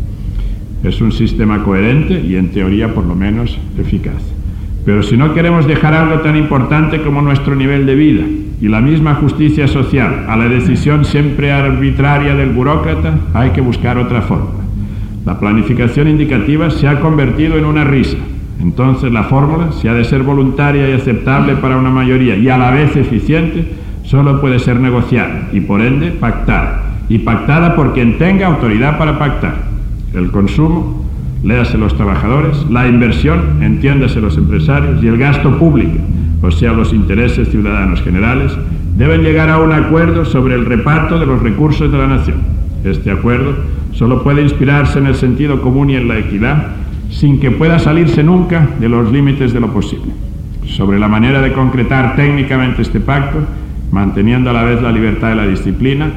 Es un sistema coherente y en teoría por lo menos eficaz. Pero si no queremos dejar algo tan importante como nuestro nivel de vida y la misma justicia social a la decisión siempre arbitraria del burócrata, hay que buscar otra fórmula. La planificación indicativa se ha convertido en una risa. Entonces la fórmula, si ha de ser voluntaria y aceptable para una mayoría y a la vez eficiente, solo puede ser negociada y por ende pactada. Y pactada por quien tenga autoridad para pactar. El consumo, léase los trabajadores, la inversión, entiéndase los empresarios, y el gasto público, o sea, los intereses ciudadanos generales, deben llegar a un acuerdo sobre el reparto de los recursos de la nación. Este acuerdo solo puede inspirarse en el sentido común y en la equidad, sin que pueda salirse nunca de los límites de lo posible. Sobre la manera de concretar técnicamente este pacto, manteniendo a la vez la libertad y la disciplina,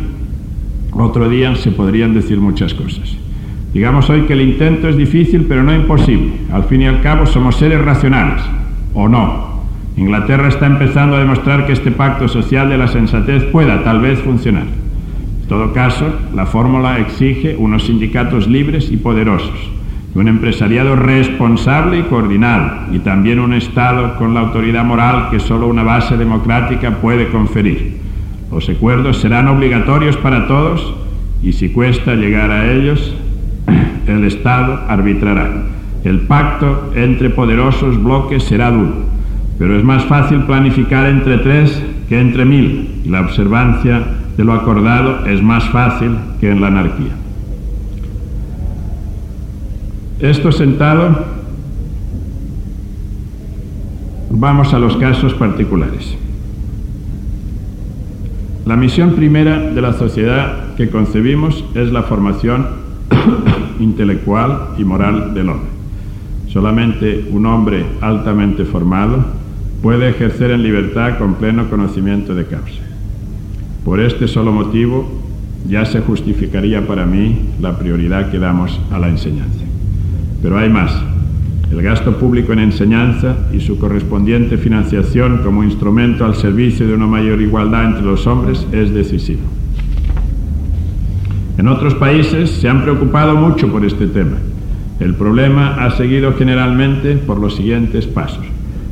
otro día se podrían decir muchas cosas. Digamos hoy que el intento es difícil, pero no imposible. Al fin y al cabo somos seres racionales, ¿o no? Inglaterra está empezando a demostrar que este pacto social de la sensatez pueda, tal vez, funcionar. En todo caso, la fórmula exige unos sindicatos libres y poderosos, y un empresariado responsable y coordinado, y también un Estado con la autoridad moral que solo una base democrática puede conferir. Los acuerdos serán obligatorios para todos, y si cuesta llegar a ellos, el Estado arbitrará. El pacto entre poderosos bloques será duro, pero es más fácil planificar entre tres que entre mil, y la observancia de lo acordado es más fácil que en la anarquía. Esto sentado, vamos a los casos particulares. La misión primera de la sociedad que concebimos es la formación intelectual y moral del hombre. Solamente un hombre altamente formado puede ejercer en libertad con pleno conocimiento de causa. Por este solo motivo ya se justificaría para mí la prioridad que damos a la enseñanza. Pero hay más. El gasto público en enseñanza y su correspondiente financiación como instrumento al servicio de una mayor igualdad entre los hombres es decisivo. En otros países se han preocupado mucho por este tema. El problema ha seguido generalmente por los siguientes pasos.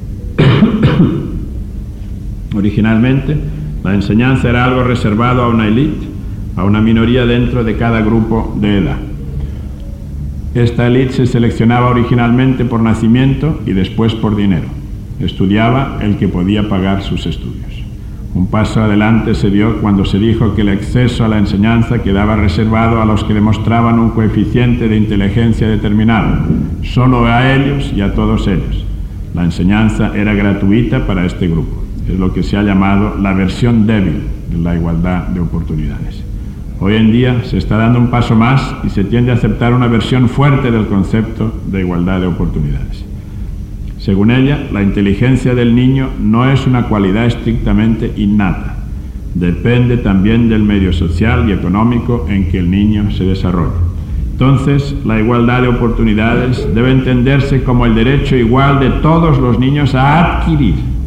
Originalmente, la enseñanza era algo reservado a una élite, a una minoría dentro de cada grupo de edad. Esta élite se seleccionaba originalmente por nacimiento y después por dinero. Estudiaba el que podía pagar sus estudios. Un paso adelante se dio cuando se dijo que el acceso a la enseñanza quedaba reservado a los que demostraban un coeficiente de inteligencia determinado, solo a ellos y a todos ellos. La enseñanza era gratuita para este grupo. Es lo que se ha llamado la versión débil de la igualdad de oportunidades. Hoy en día se está dando un paso más y se tiende a aceptar una versión fuerte del concepto de igualdad de oportunidades. Según ella, la inteligencia del niño no es una cualidad estrictamente innata. Depende también del medio social y económico en que el niño se desarrolla. Entonces, la igualdad de oportunidades debe entenderse como el derecho igual de todos los niños a adquirir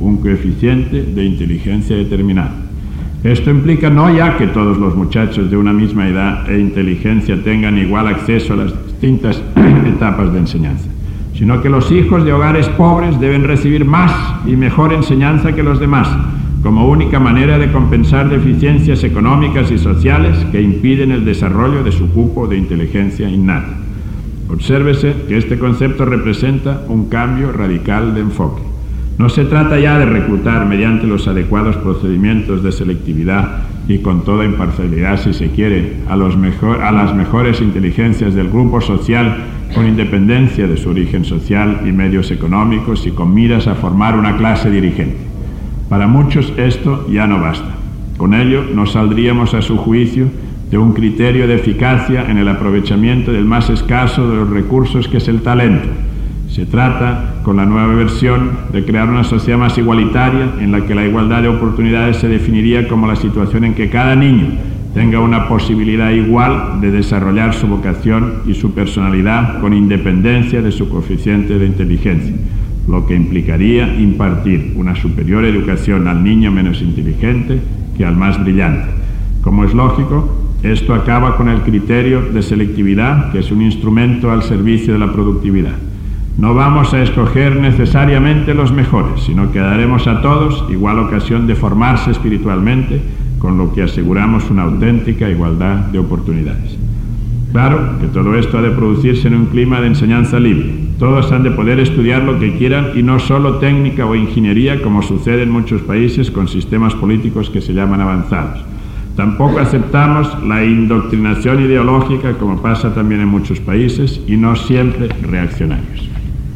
un coeficiente de inteligencia determinado. Esto implica no ya que todos los muchachos de una misma edad e inteligencia tengan igual acceso a las distintas etapas de enseñanza, sino que los hijos de hogares pobres deben recibir más y mejor enseñanza que los demás, como única manera de compensar deficiencias económicas y sociales que impiden el desarrollo de su cupo de inteligencia innata. Obsérvese que este concepto representa un cambio radical de enfoque. No se trata ya de reclutar mediante los adecuados procedimientos de selectividad y con toda imparcialidad, si se quiere, a, los mejor, a las mejores inteligencias del grupo social con independencia de su origen social y medios económicos y con miras a formar una clase dirigente. Para muchos esto ya no basta. Con ello no saldríamos, a su juicio, de un criterio de eficacia en el aprovechamiento del más escaso de los recursos, que es el talento. Se trata, con la nueva versión, de crear una sociedad más igualitaria en la que la igualdad de oportunidades se definiría como la situación en que cada niño tenga una posibilidad igual de desarrollar su vocación y su personalidad con independencia de su coeficiente de inteligencia, lo que implicaría impartir una superior educación al niño menos inteligente que al más brillante. Como es lógico, esto acaba con el criterio de selectividad, que es un instrumento al servicio de la productividad. No vamos a escoger necesariamente los mejores, sino que daremos a todos igual ocasión de formarse espiritualmente, con lo que aseguramos una auténtica igualdad de oportunidades. Claro que todo esto ha de producirse en un clima de enseñanza libre. Todos han de poder estudiar lo que quieran y no solo técnica o ingeniería, como sucede en muchos países con sistemas políticos que se llaman avanzados. Tampoco aceptamos la indoctrinación ideológica, como pasa también en muchos países, y no siempre reaccionarios.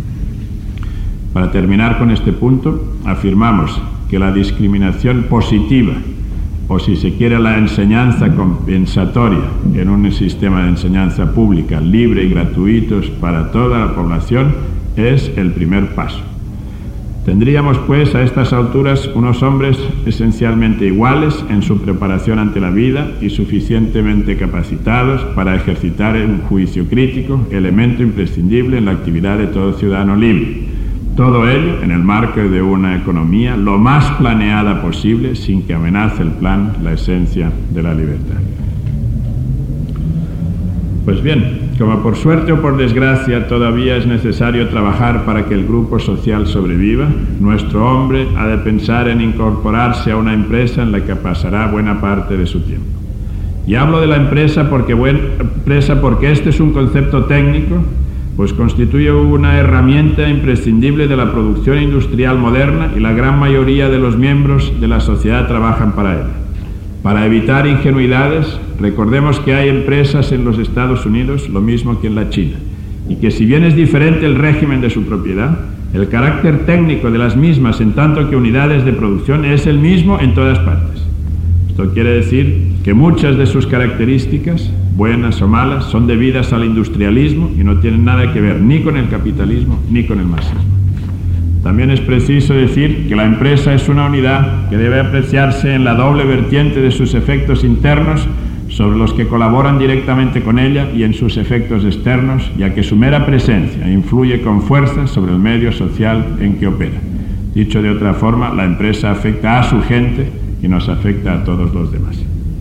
Para terminar con este punto, afirmamos que la discriminación positiva, o si se quiere la enseñanza compensatoria en un sistema de enseñanza pública libre y gratuitos para toda la población, es el primer paso. Tendríamos pues a estas alturas unos hombres esencialmente iguales en su preparación ante la vida y suficientemente capacitados para ejercitar un juicio crítico, elemento imprescindible en la actividad de todo ciudadano libre. Todo ello en el marco de una economía lo más planeada posible, sin que amenace el plan la esencia de la libertad. Pues bien, como por suerte o por desgracia todavía es necesario trabajar para que el grupo social sobreviva, nuestro hombre ha de pensar en incorporarse a una empresa en la que pasará buena parte de su tiempo. Y hablo de la empresa porque, buen, empresa porque este es un concepto técnico, pues constituye una herramienta imprescindible de la producción industrial moderna y la gran mayoría de los miembros de la sociedad trabajan para ella. Para evitar ingenuidades, recordemos que hay empresas en los Estados Unidos, lo mismo que en la China, y que si bien es diferente el régimen de su propiedad, el carácter técnico de las mismas en tanto que unidades de producción es el mismo en todas partes. Esto quiere decir que muchas de sus características, buenas o malas, son debidas al industrialismo y no tienen nada que ver ni con el capitalismo ni con el marxismo. También es preciso decir que la empresa es una unidad que debe apreciarse en la doble vertiente de sus efectos internos sobre los que colaboran directamente con ella y en sus efectos externos, ya que su mera presencia influye con fuerza sobre el medio social en que opera. Dicho de otra forma, la empresa afecta a su gente y nos afecta a todos los demás.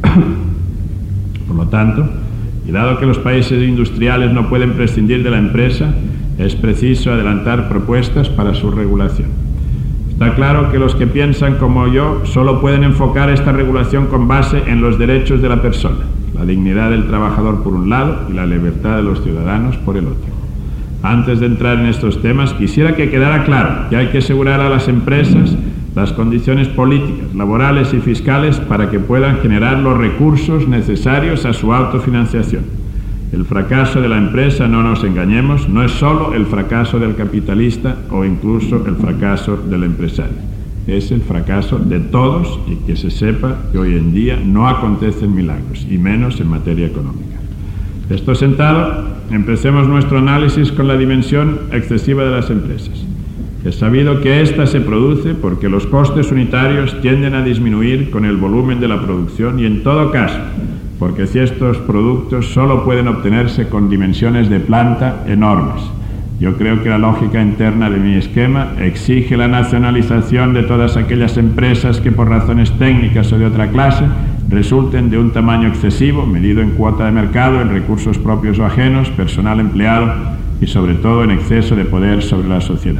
Por lo tanto, y dado que los países industriales no pueden prescindir de la empresa, es preciso adelantar propuestas para su regulación. Está claro que los que piensan como yo solo pueden enfocar esta regulación con base en los derechos de la persona, la dignidad del trabajador por un lado y la libertad de los ciudadanos por el otro. Antes de entrar en estos temas, quisiera que quedara claro que hay que asegurar a las empresas las condiciones políticas, laborales y fiscales para que puedan generar los recursos necesarios a su autofinanciación. El fracaso de la empresa, no nos engañemos, no es solo el fracaso del capitalista o incluso el fracaso del empresario. Es el fracaso de todos, y que se sepa que hoy en día no acontecen milagros, y menos en materia económica. Esto sentado, empecemos nuestro análisis con la dimensión excesiva de las empresas. Es sabido que ésta se produce porque los costes unitarios tienden a disminuir con el volumen de la producción y, en todo caso, porque si estos productos solo pueden obtenerse con dimensiones de planta enormes. Yo creo que la lógica interna de mi esquema exige la nacionalización de todas aquellas empresas que por razones técnicas o de otra clase resulten de un tamaño excesivo, medido en cuota de mercado, en recursos propios o ajenos, personal empleado y sobre todo en exceso de poder sobre la sociedad.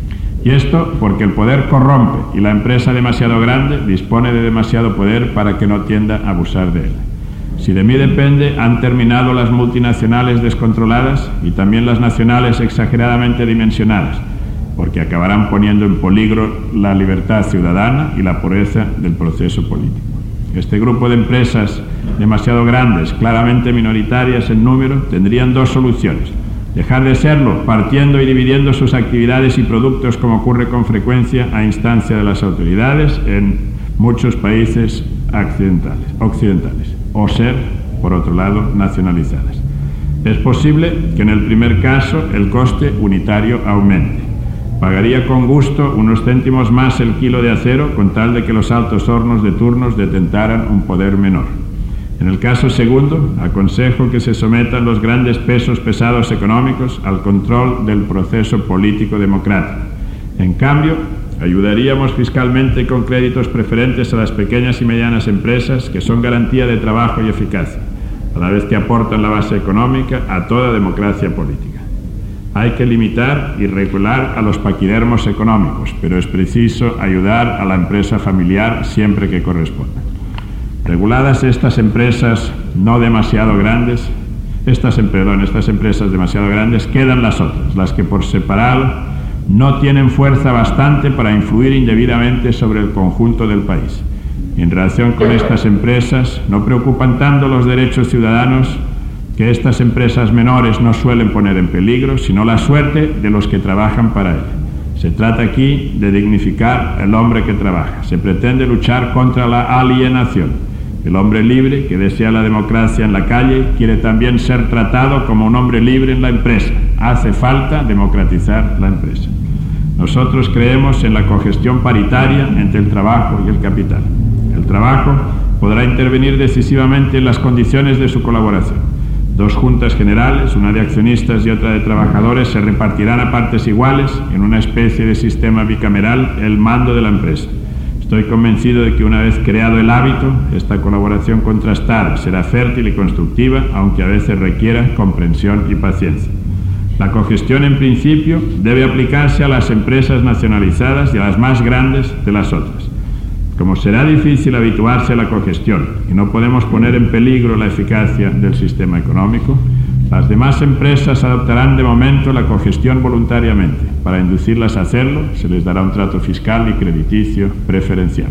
Y esto porque el poder corrompe y la empresa demasiado grande dispone de demasiado poder para que no tienda a abusar de él. Si de mí depende, han terminado las multinacionales descontroladas y también las nacionales exageradamente dimensionadas, porque acabarán poniendo en peligro la libertad ciudadana y la pureza del proceso político. Este grupo de empresas demasiado grandes, claramente minoritarias en número, tendrían dos soluciones: dejar de serlo, partiendo y dividiendo sus actividades y productos, como ocurre con frecuencia a instancia de las autoridades en muchos países occidentales, occidentales, o ser, por otro lado, nacionalizadas. Es posible que en el primer caso el coste unitario aumente. Pagaría con gusto unos céntimos más el kilo de acero con tal de que los altos hornos de turnos detentaran un poder menor. En el caso segundo, aconsejo que se sometan los grandes pesos pesados económicos al control del proceso político democrático. En cambio, ayudaríamos fiscalmente con créditos preferentes a las pequeñas y medianas empresas, que son garantía de trabajo y eficacia, a la vez que aportan la base económica a toda democracia política. Hay que limitar y regular a los paquidermos económicos, pero es preciso ayudar a la empresa familiar siempre que corresponda. Reguladas estas empresas no demasiado grandes, estas, perdón, estas empresas demasiado grandes, quedan las otras, las que por separado no tienen fuerza bastante para influir indebidamente sobre el conjunto del país. En relación con estas empresas, no preocupan tanto los derechos ciudadanos, que estas empresas menores no suelen poner en peligro, sino la suerte de los que trabajan para ellas. Se trata aquí de dignificar al hombre que trabaja. Se pretende luchar contra la alienación. El hombre libre, que desea la democracia en la calle, quiere también ser tratado como un hombre libre en la empresa. Hace falta democratizar la empresa. Nosotros creemos en la cogestión paritaria entre el trabajo y el capital. El trabajo podrá intervenir decisivamente en las condiciones de su colaboración. Dos juntas generales, una de accionistas y otra de trabajadores, se repartirán a partes iguales, en una especie de sistema bicameral, el mando de la empresa. Estoy convencido de que una vez creado el hábito, esta colaboración contrastada será fértil y constructiva, aunque a veces requiera comprensión y paciencia. La cogestión, en principio, debe aplicarse a las empresas nacionalizadas y a las más grandes de las otras. Como será difícil habituarse a la cogestión y no podemos poner en peligro la eficacia del sistema económico, las demás empresas adoptarán de momento la cogestión voluntariamente. Para inducirlas a hacerlo, se les dará un trato fiscal y crediticio preferencial.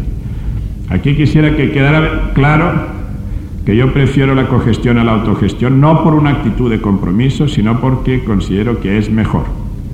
Aquí quisiera que quedara claro que yo prefiero la cogestión a la autogestión, no por una actitud de compromiso, sino porque considero que es mejor.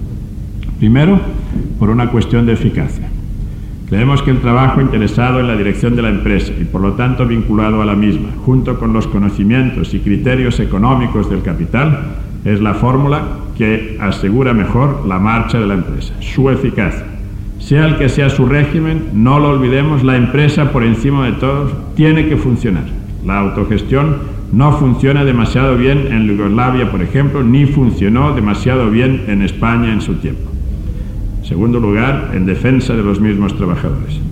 Primero, por una cuestión de eficacia. Creemos que el trabajo interesado en la dirección de la empresa y por lo tanto vinculado a la misma, junto con los conocimientos y criterios económicos del capital, es la fórmula que asegura mejor la marcha de la empresa, su eficacia. Sea el que sea su régimen, no lo olvidemos, la empresa por encima de todos tiene que funcionar. La autogestión no funciona demasiado bien en Yugoslavia, por ejemplo, ni funcionó demasiado bien en España en su tiempo. En segundo lugar, en defensa de los mismos trabajadores.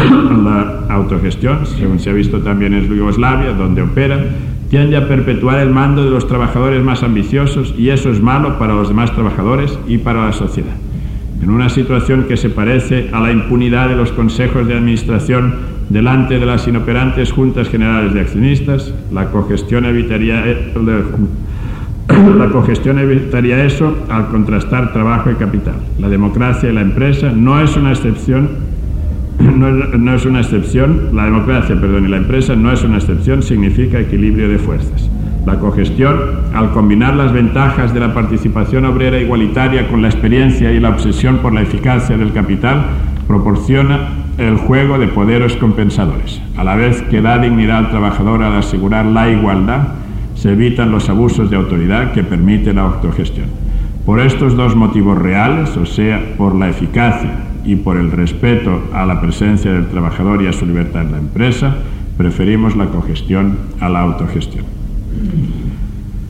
La autogestión, según se ha visto también en Yugoslavia, donde opera, tiende a perpetuar el mando de los trabajadores más ambiciosos, y eso es malo para los demás trabajadores y para la sociedad. En una situación que se parece a la impunidad de los consejos de administración delante de las inoperantes juntas generales de accionistas, la cogestión evitaría... La cogestión evitaría eso al contrastar trabajo y capital. La democracia y la empresa no es una excepción, no es, no es una excepción, la democracia, perdón, y la empresa no es una excepción, significa equilibrio de fuerzas. La cogestión, al combinar las ventajas de la participación obrera igualitaria con la experiencia y la obsesión por la eficacia del capital, proporciona el juego de poderes compensadores. A la vez que da dignidad al trabajador al asegurar la igualdad, se evitan los abusos de autoridad que permite la autogestión. Por estos dos motivos reales, o sea, por la eficacia y por el respeto a la presencia del trabajador y a su libertad en la empresa, preferimos la cogestión a la autogestión.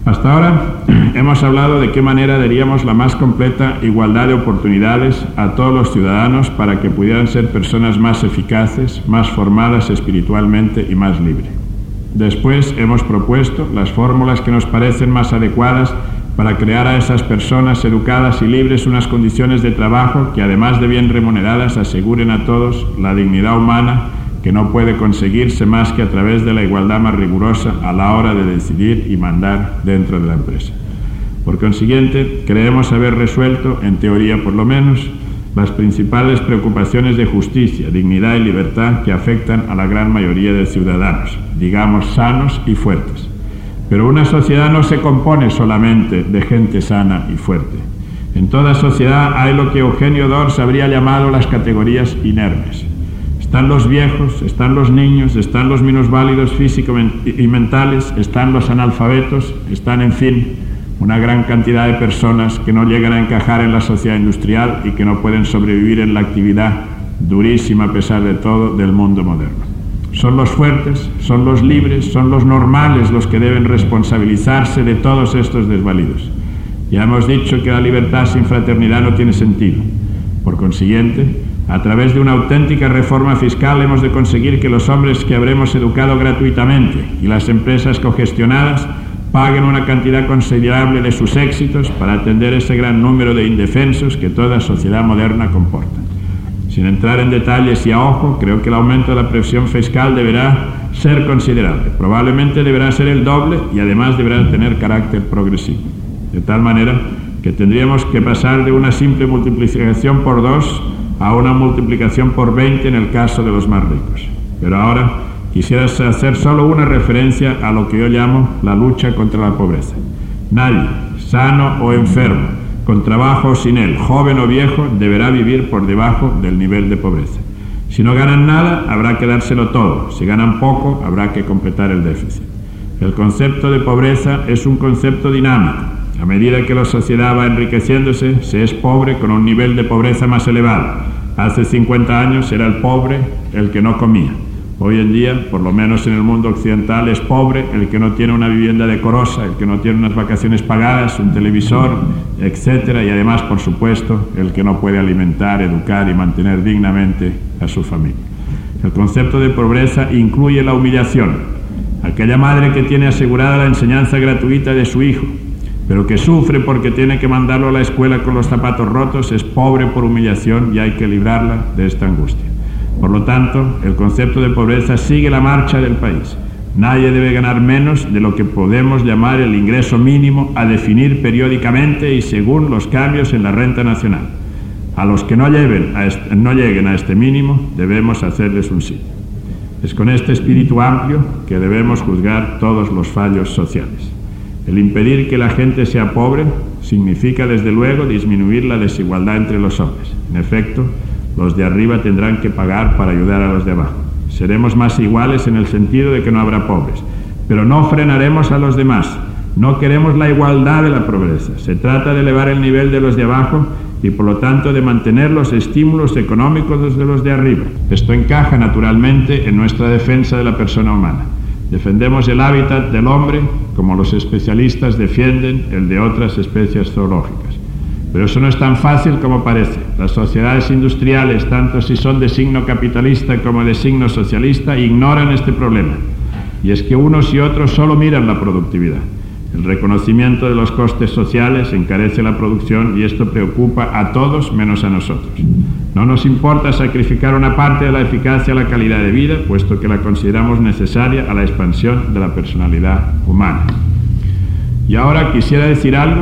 Hasta ahora hemos hablado de qué manera daríamos la más completa igualdad de oportunidades a todos los ciudadanos para que pudieran ser personas más eficaces, más formadas espiritualmente y más libres. Después hemos propuesto las fórmulas que nos parecen más adecuadas para crear a esas personas educadas y libres unas condiciones de trabajo que, además de bien remuneradas, aseguren a todos la dignidad humana que no puede conseguirse más que a través de la igualdad más rigurosa a la hora de decidir y mandar dentro de la empresa. Por consiguiente, creemos haber resuelto, en teoría por lo menos, las principales preocupaciones de justicia, dignidad y libertad que afectan a la gran mayoría de ciudadanos, digamos sanos y fuertes. Pero una sociedad no se compone solamente de gente sana y fuerte. En toda sociedad hay lo que Eugenio Dors habría llamado las categorías inermes. Están los viejos, están los niños, están los minusválidos físicos y mentales, están los analfabetos, están, en fin, una gran cantidad de personas que no llegan a encajar en la sociedad industrial y que no pueden sobrevivir en la actividad durísima, a pesar de todo, del mundo moderno. Son los fuertes, son los libres, son los normales los que deben responsabilizarse de todos estos desvalidos. Ya hemos dicho que la libertad sin fraternidad no tiene sentido. Por consiguiente, a través de una auténtica reforma fiscal hemos de conseguir que los hombres que habremos educado gratuitamente y las empresas cogestionadas paguen una cantidad considerable de sus éxitos para atender ese gran número de indefensos que toda sociedad moderna comporta. Sin entrar en detalles y a ojo, creo que el aumento de la presión fiscal deberá ser considerable. Probablemente deberá ser el doble y además deberá tener carácter progresivo. De tal manera que tendríamos que pasar de una simple multiplicación por dos a una multiplicación por veinte en el caso de los más ricos. Pero ahora quisiera hacer solo una referencia a lo que yo llamo la lucha contra la pobreza. Nadie, sano o enfermo, con trabajo o sin él, joven o viejo, deberá vivir por debajo del nivel de pobreza. Si no ganan nada, habrá que dárselo todo. Si ganan poco, habrá que completar el déficit. El concepto de pobreza es un concepto dinámico. A medida que la sociedad va enriqueciéndose, se es pobre con un nivel de pobreza más elevado. Hace cincuenta años era el pobre el que no comía. Hoy en día, por lo menos en el mundo occidental, es pobre el que no tiene una vivienda decorosa, el que no tiene unas vacaciones pagadas, un televisor, etcétera, y además, por supuesto, el que no puede alimentar, educar y mantener dignamente a su familia. El concepto de pobreza incluye la humillación. Aquella madre que tiene asegurada la enseñanza gratuita de su hijo, pero que sufre porque tiene que mandarlo a la escuela con los zapatos rotos, es pobre por humillación y hay que librarla de esta angustia. Por lo tanto, el concepto de pobreza sigue la marcha del país. Nadie debe ganar menos de lo que podemos llamar el ingreso mínimo a definir periódicamente y según los cambios en la renta nacional. A los que no, lleven a este, no lleguen a este mínimo, debemos hacerles un sitio. Es con este espíritu amplio que debemos juzgar todos los fallos sociales. El impedir que la gente sea pobre significa, desde luego, disminuir la desigualdad entre los hombres. En efecto, los de arriba tendrán que pagar para ayudar a los de abajo. Seremos más iguales en el sentido de que no habrá pobres, pero no frenaremos a los demás. No queremos la igualdad de la pobreza. Se trata de elevar el nivel de los de abajo y, por lo tanto, de mantener los estímulos económicos de los de arriba. Esto encaja naturalmente en nuestra defensa de la persona humana. Defendemos el hábitat del hombre como los especialistas defienden el de otras especies zoológicas. Pero eso no es tan fácil como parece. Las sociedades industriales, tanto si son de signo capitalista como de signo socialista, ignoran este problema. Y es que unos y otros solo miran la productividad. El reconocimiento de los costes sociales encarece la producción y esto preocupa a todos menos a nosotros. No nos importa sacrificar una parte de la eficacia a la calidad de vida, puesto que la consideramos necesaria a la expansión de la personalidad humana. Y ahora quisiera decir algo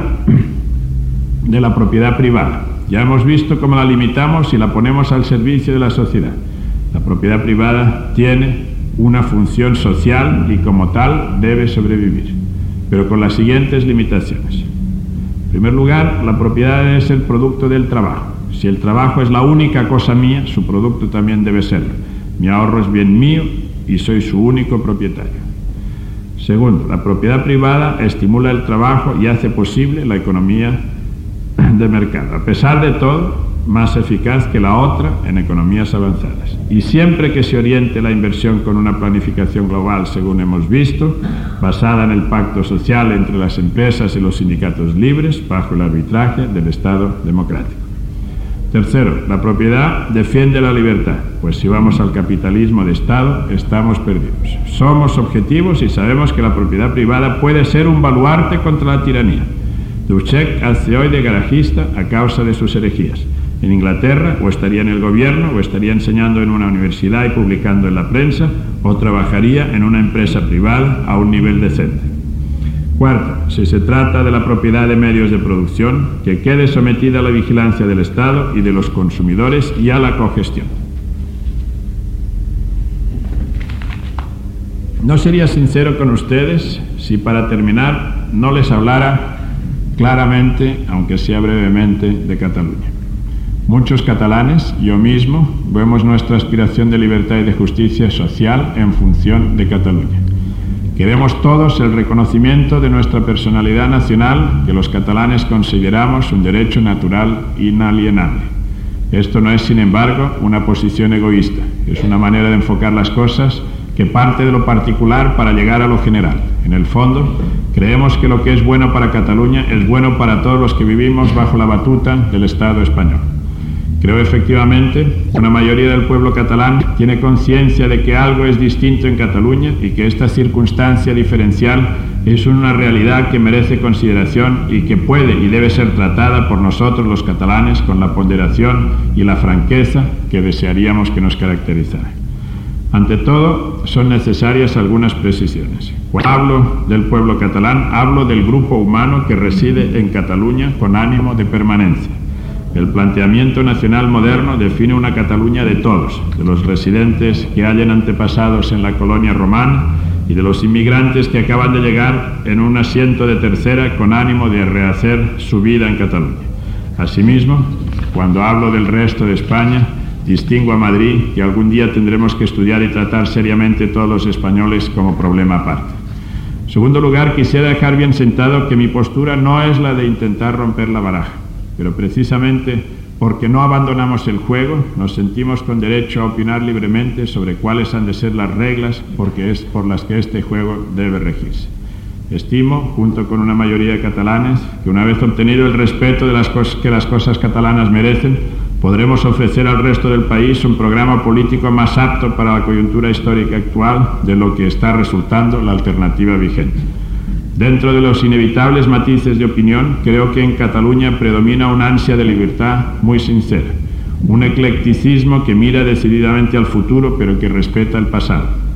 de la propiedad privada. Ya hemos visto cómo la limitamos y la ponemos al servicio de la sociedad. La propiedad privada tiene una función social y como tal debe sobrevivir, pero con las siguientes limitaciones. En primer lugar, la propiedad debe ser producto del trabajo. Si el trabajo es la única cosa mía, su producto también debe serlo. Mi ahorro es bien mío y soy su único propietario. Segundo, la propiedad privada estimula el trabajo y hace posible la economía de mercado. A pesar de todo, más eficaz que la otra en economías avanzadas. Y siempre que se oriente la inversión con una planificación global, según hemos visto, basada en el pacto social entre las empresas y los sindicatos libres, bajo el arbitraje del Estado democrático. Tercero, la propiedad defiende la libertad, pues si vamos al capitalismo de Estado, estamos perdidos. Somos objetivos y sabemos que la propiedad privada puede ser un baluarte contra la tiranía. Duchet hace hoy de garajista a causa de sus herejías. En Inglaterra, o estaría en el gobierno, o estaría enseñando en una universidad y publicando en la prensa, o trabajaría en una empresa privada a un nivel decente. Cuarto, si se trata de la propiedad de medios de producción, que quede sometida a la vigilancia del Estado y de los consumidores y a la cogestión. No sería sincero con ustedes si para terminar no les hablara claramente, aunque sea brevemente, de Cataluña. Muchos catalanes, yo mismo, vemos nuestra aspiración de libertad y de justicia social en función de Cataluña. Queremos todos el reconocimiento de nuestra personalidad nacional, que los catalanes consideramos un derecho natural inalienable. Esto no es, sin embargo, una posición egoísta, es una manera de enfocar las cosas que parte de lo particular para llegar a lo general. En el fondo, creemos que lo que es bueno para Cataluña es bueno para todos los que vivimos bajo la batuta del Estado español. Creo efectivamente que una mayoría del pueblo catalán tiene conciencia de que algo es distinto en Cataluña y que esta circunstancia diferencial es una realidad que merece consideración y que puede y debe ser tratada por nosotros los catalanes con la ponderación y la franqueza que desearíamos que nos caracterizara. Ante todo, son necesarias algunas precisiones. Cuando hablo del pueblo catalán, hablo del grupo humano que reside en Cataluña con ánimo de permanencia. El planteamiento nacional moderno define una Cataluña de todos, de los residentes que hayan antepasados en la colonia romana y de los inmigrantes que acaban de llegar en un asiento de tercera con ánimo de rehacer su vida en Cataluña. Asimismo, cuando hablo del resto de España, distingo a Madrid, que algún día tendremos que estudiar y tratar seriamente todos los españoles como problema aparte. En segundo lugar, quisiera dejar bien sentado que mi postura no es la de intentar romper la baraja, pero precisamente porque no abandonamos el juego, nos sentimos con derecho a opinar libremente sobre cuáles han de ser las reglas porque es por las que este juego debe regirse. Estimo, junto con una mayoría de catalanes, que una vez obtenido el respeto de las cosas que las cosas catalanas merecen, podremos ofrecer al resto del país un programa político más apto para la coyuntura histórica actual de lo que está resultando la alternativa vigente. Dentro de los inevitables matices de opinión, creo que en Cataluña predomina una ansia de libertad muy sincera, un eclecticismo que mira decididamente al futuro pero que respeta el pasado.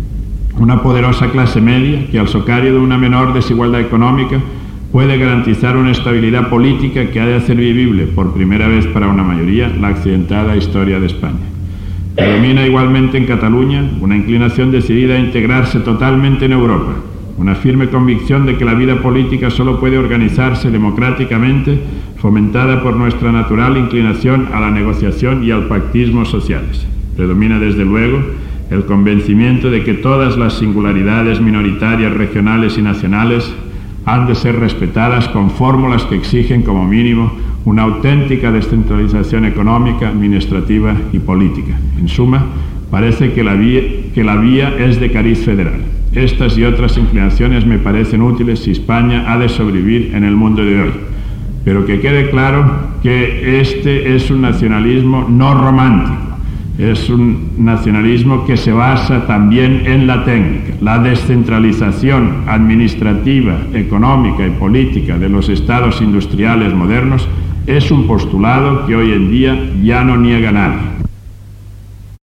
Una poderosa clase media que al socario de una menor desigualdad económica puede garantizar una estabilidad política que ha de hacer vivible por primera vez para una mayoría la accidentada historia de España. Predomina igualmente en Cataluña una inclinación decidida a integrarse totalmente en Europa, una firme convicción de que la vida política solo puede organizarse democráticamente, fomentada por nuestra natural inclinación a la negociación y al pactismo sociales. Predomina desde luego el convencimiento de que todas las singularidades minoritarias, regionales y nacionales han de ser respetadas con fórmulas que exigen como mínimo una auténtica descentralización económica, administrativa y política. En suma, parece que la vía, que la vía es de cariz federal. Estas y otras inclinaciones me parecen útiles si España ha de sobrevivir en el mundo de hoy. Pero que quede claro que este es un nacionalismo no romántico. Es un nacionalismo que se basa también en la técnica. La descentralización administrativa, económica y política de los estados industriales modernos es un postulado que hoy en día ya no niega nadie.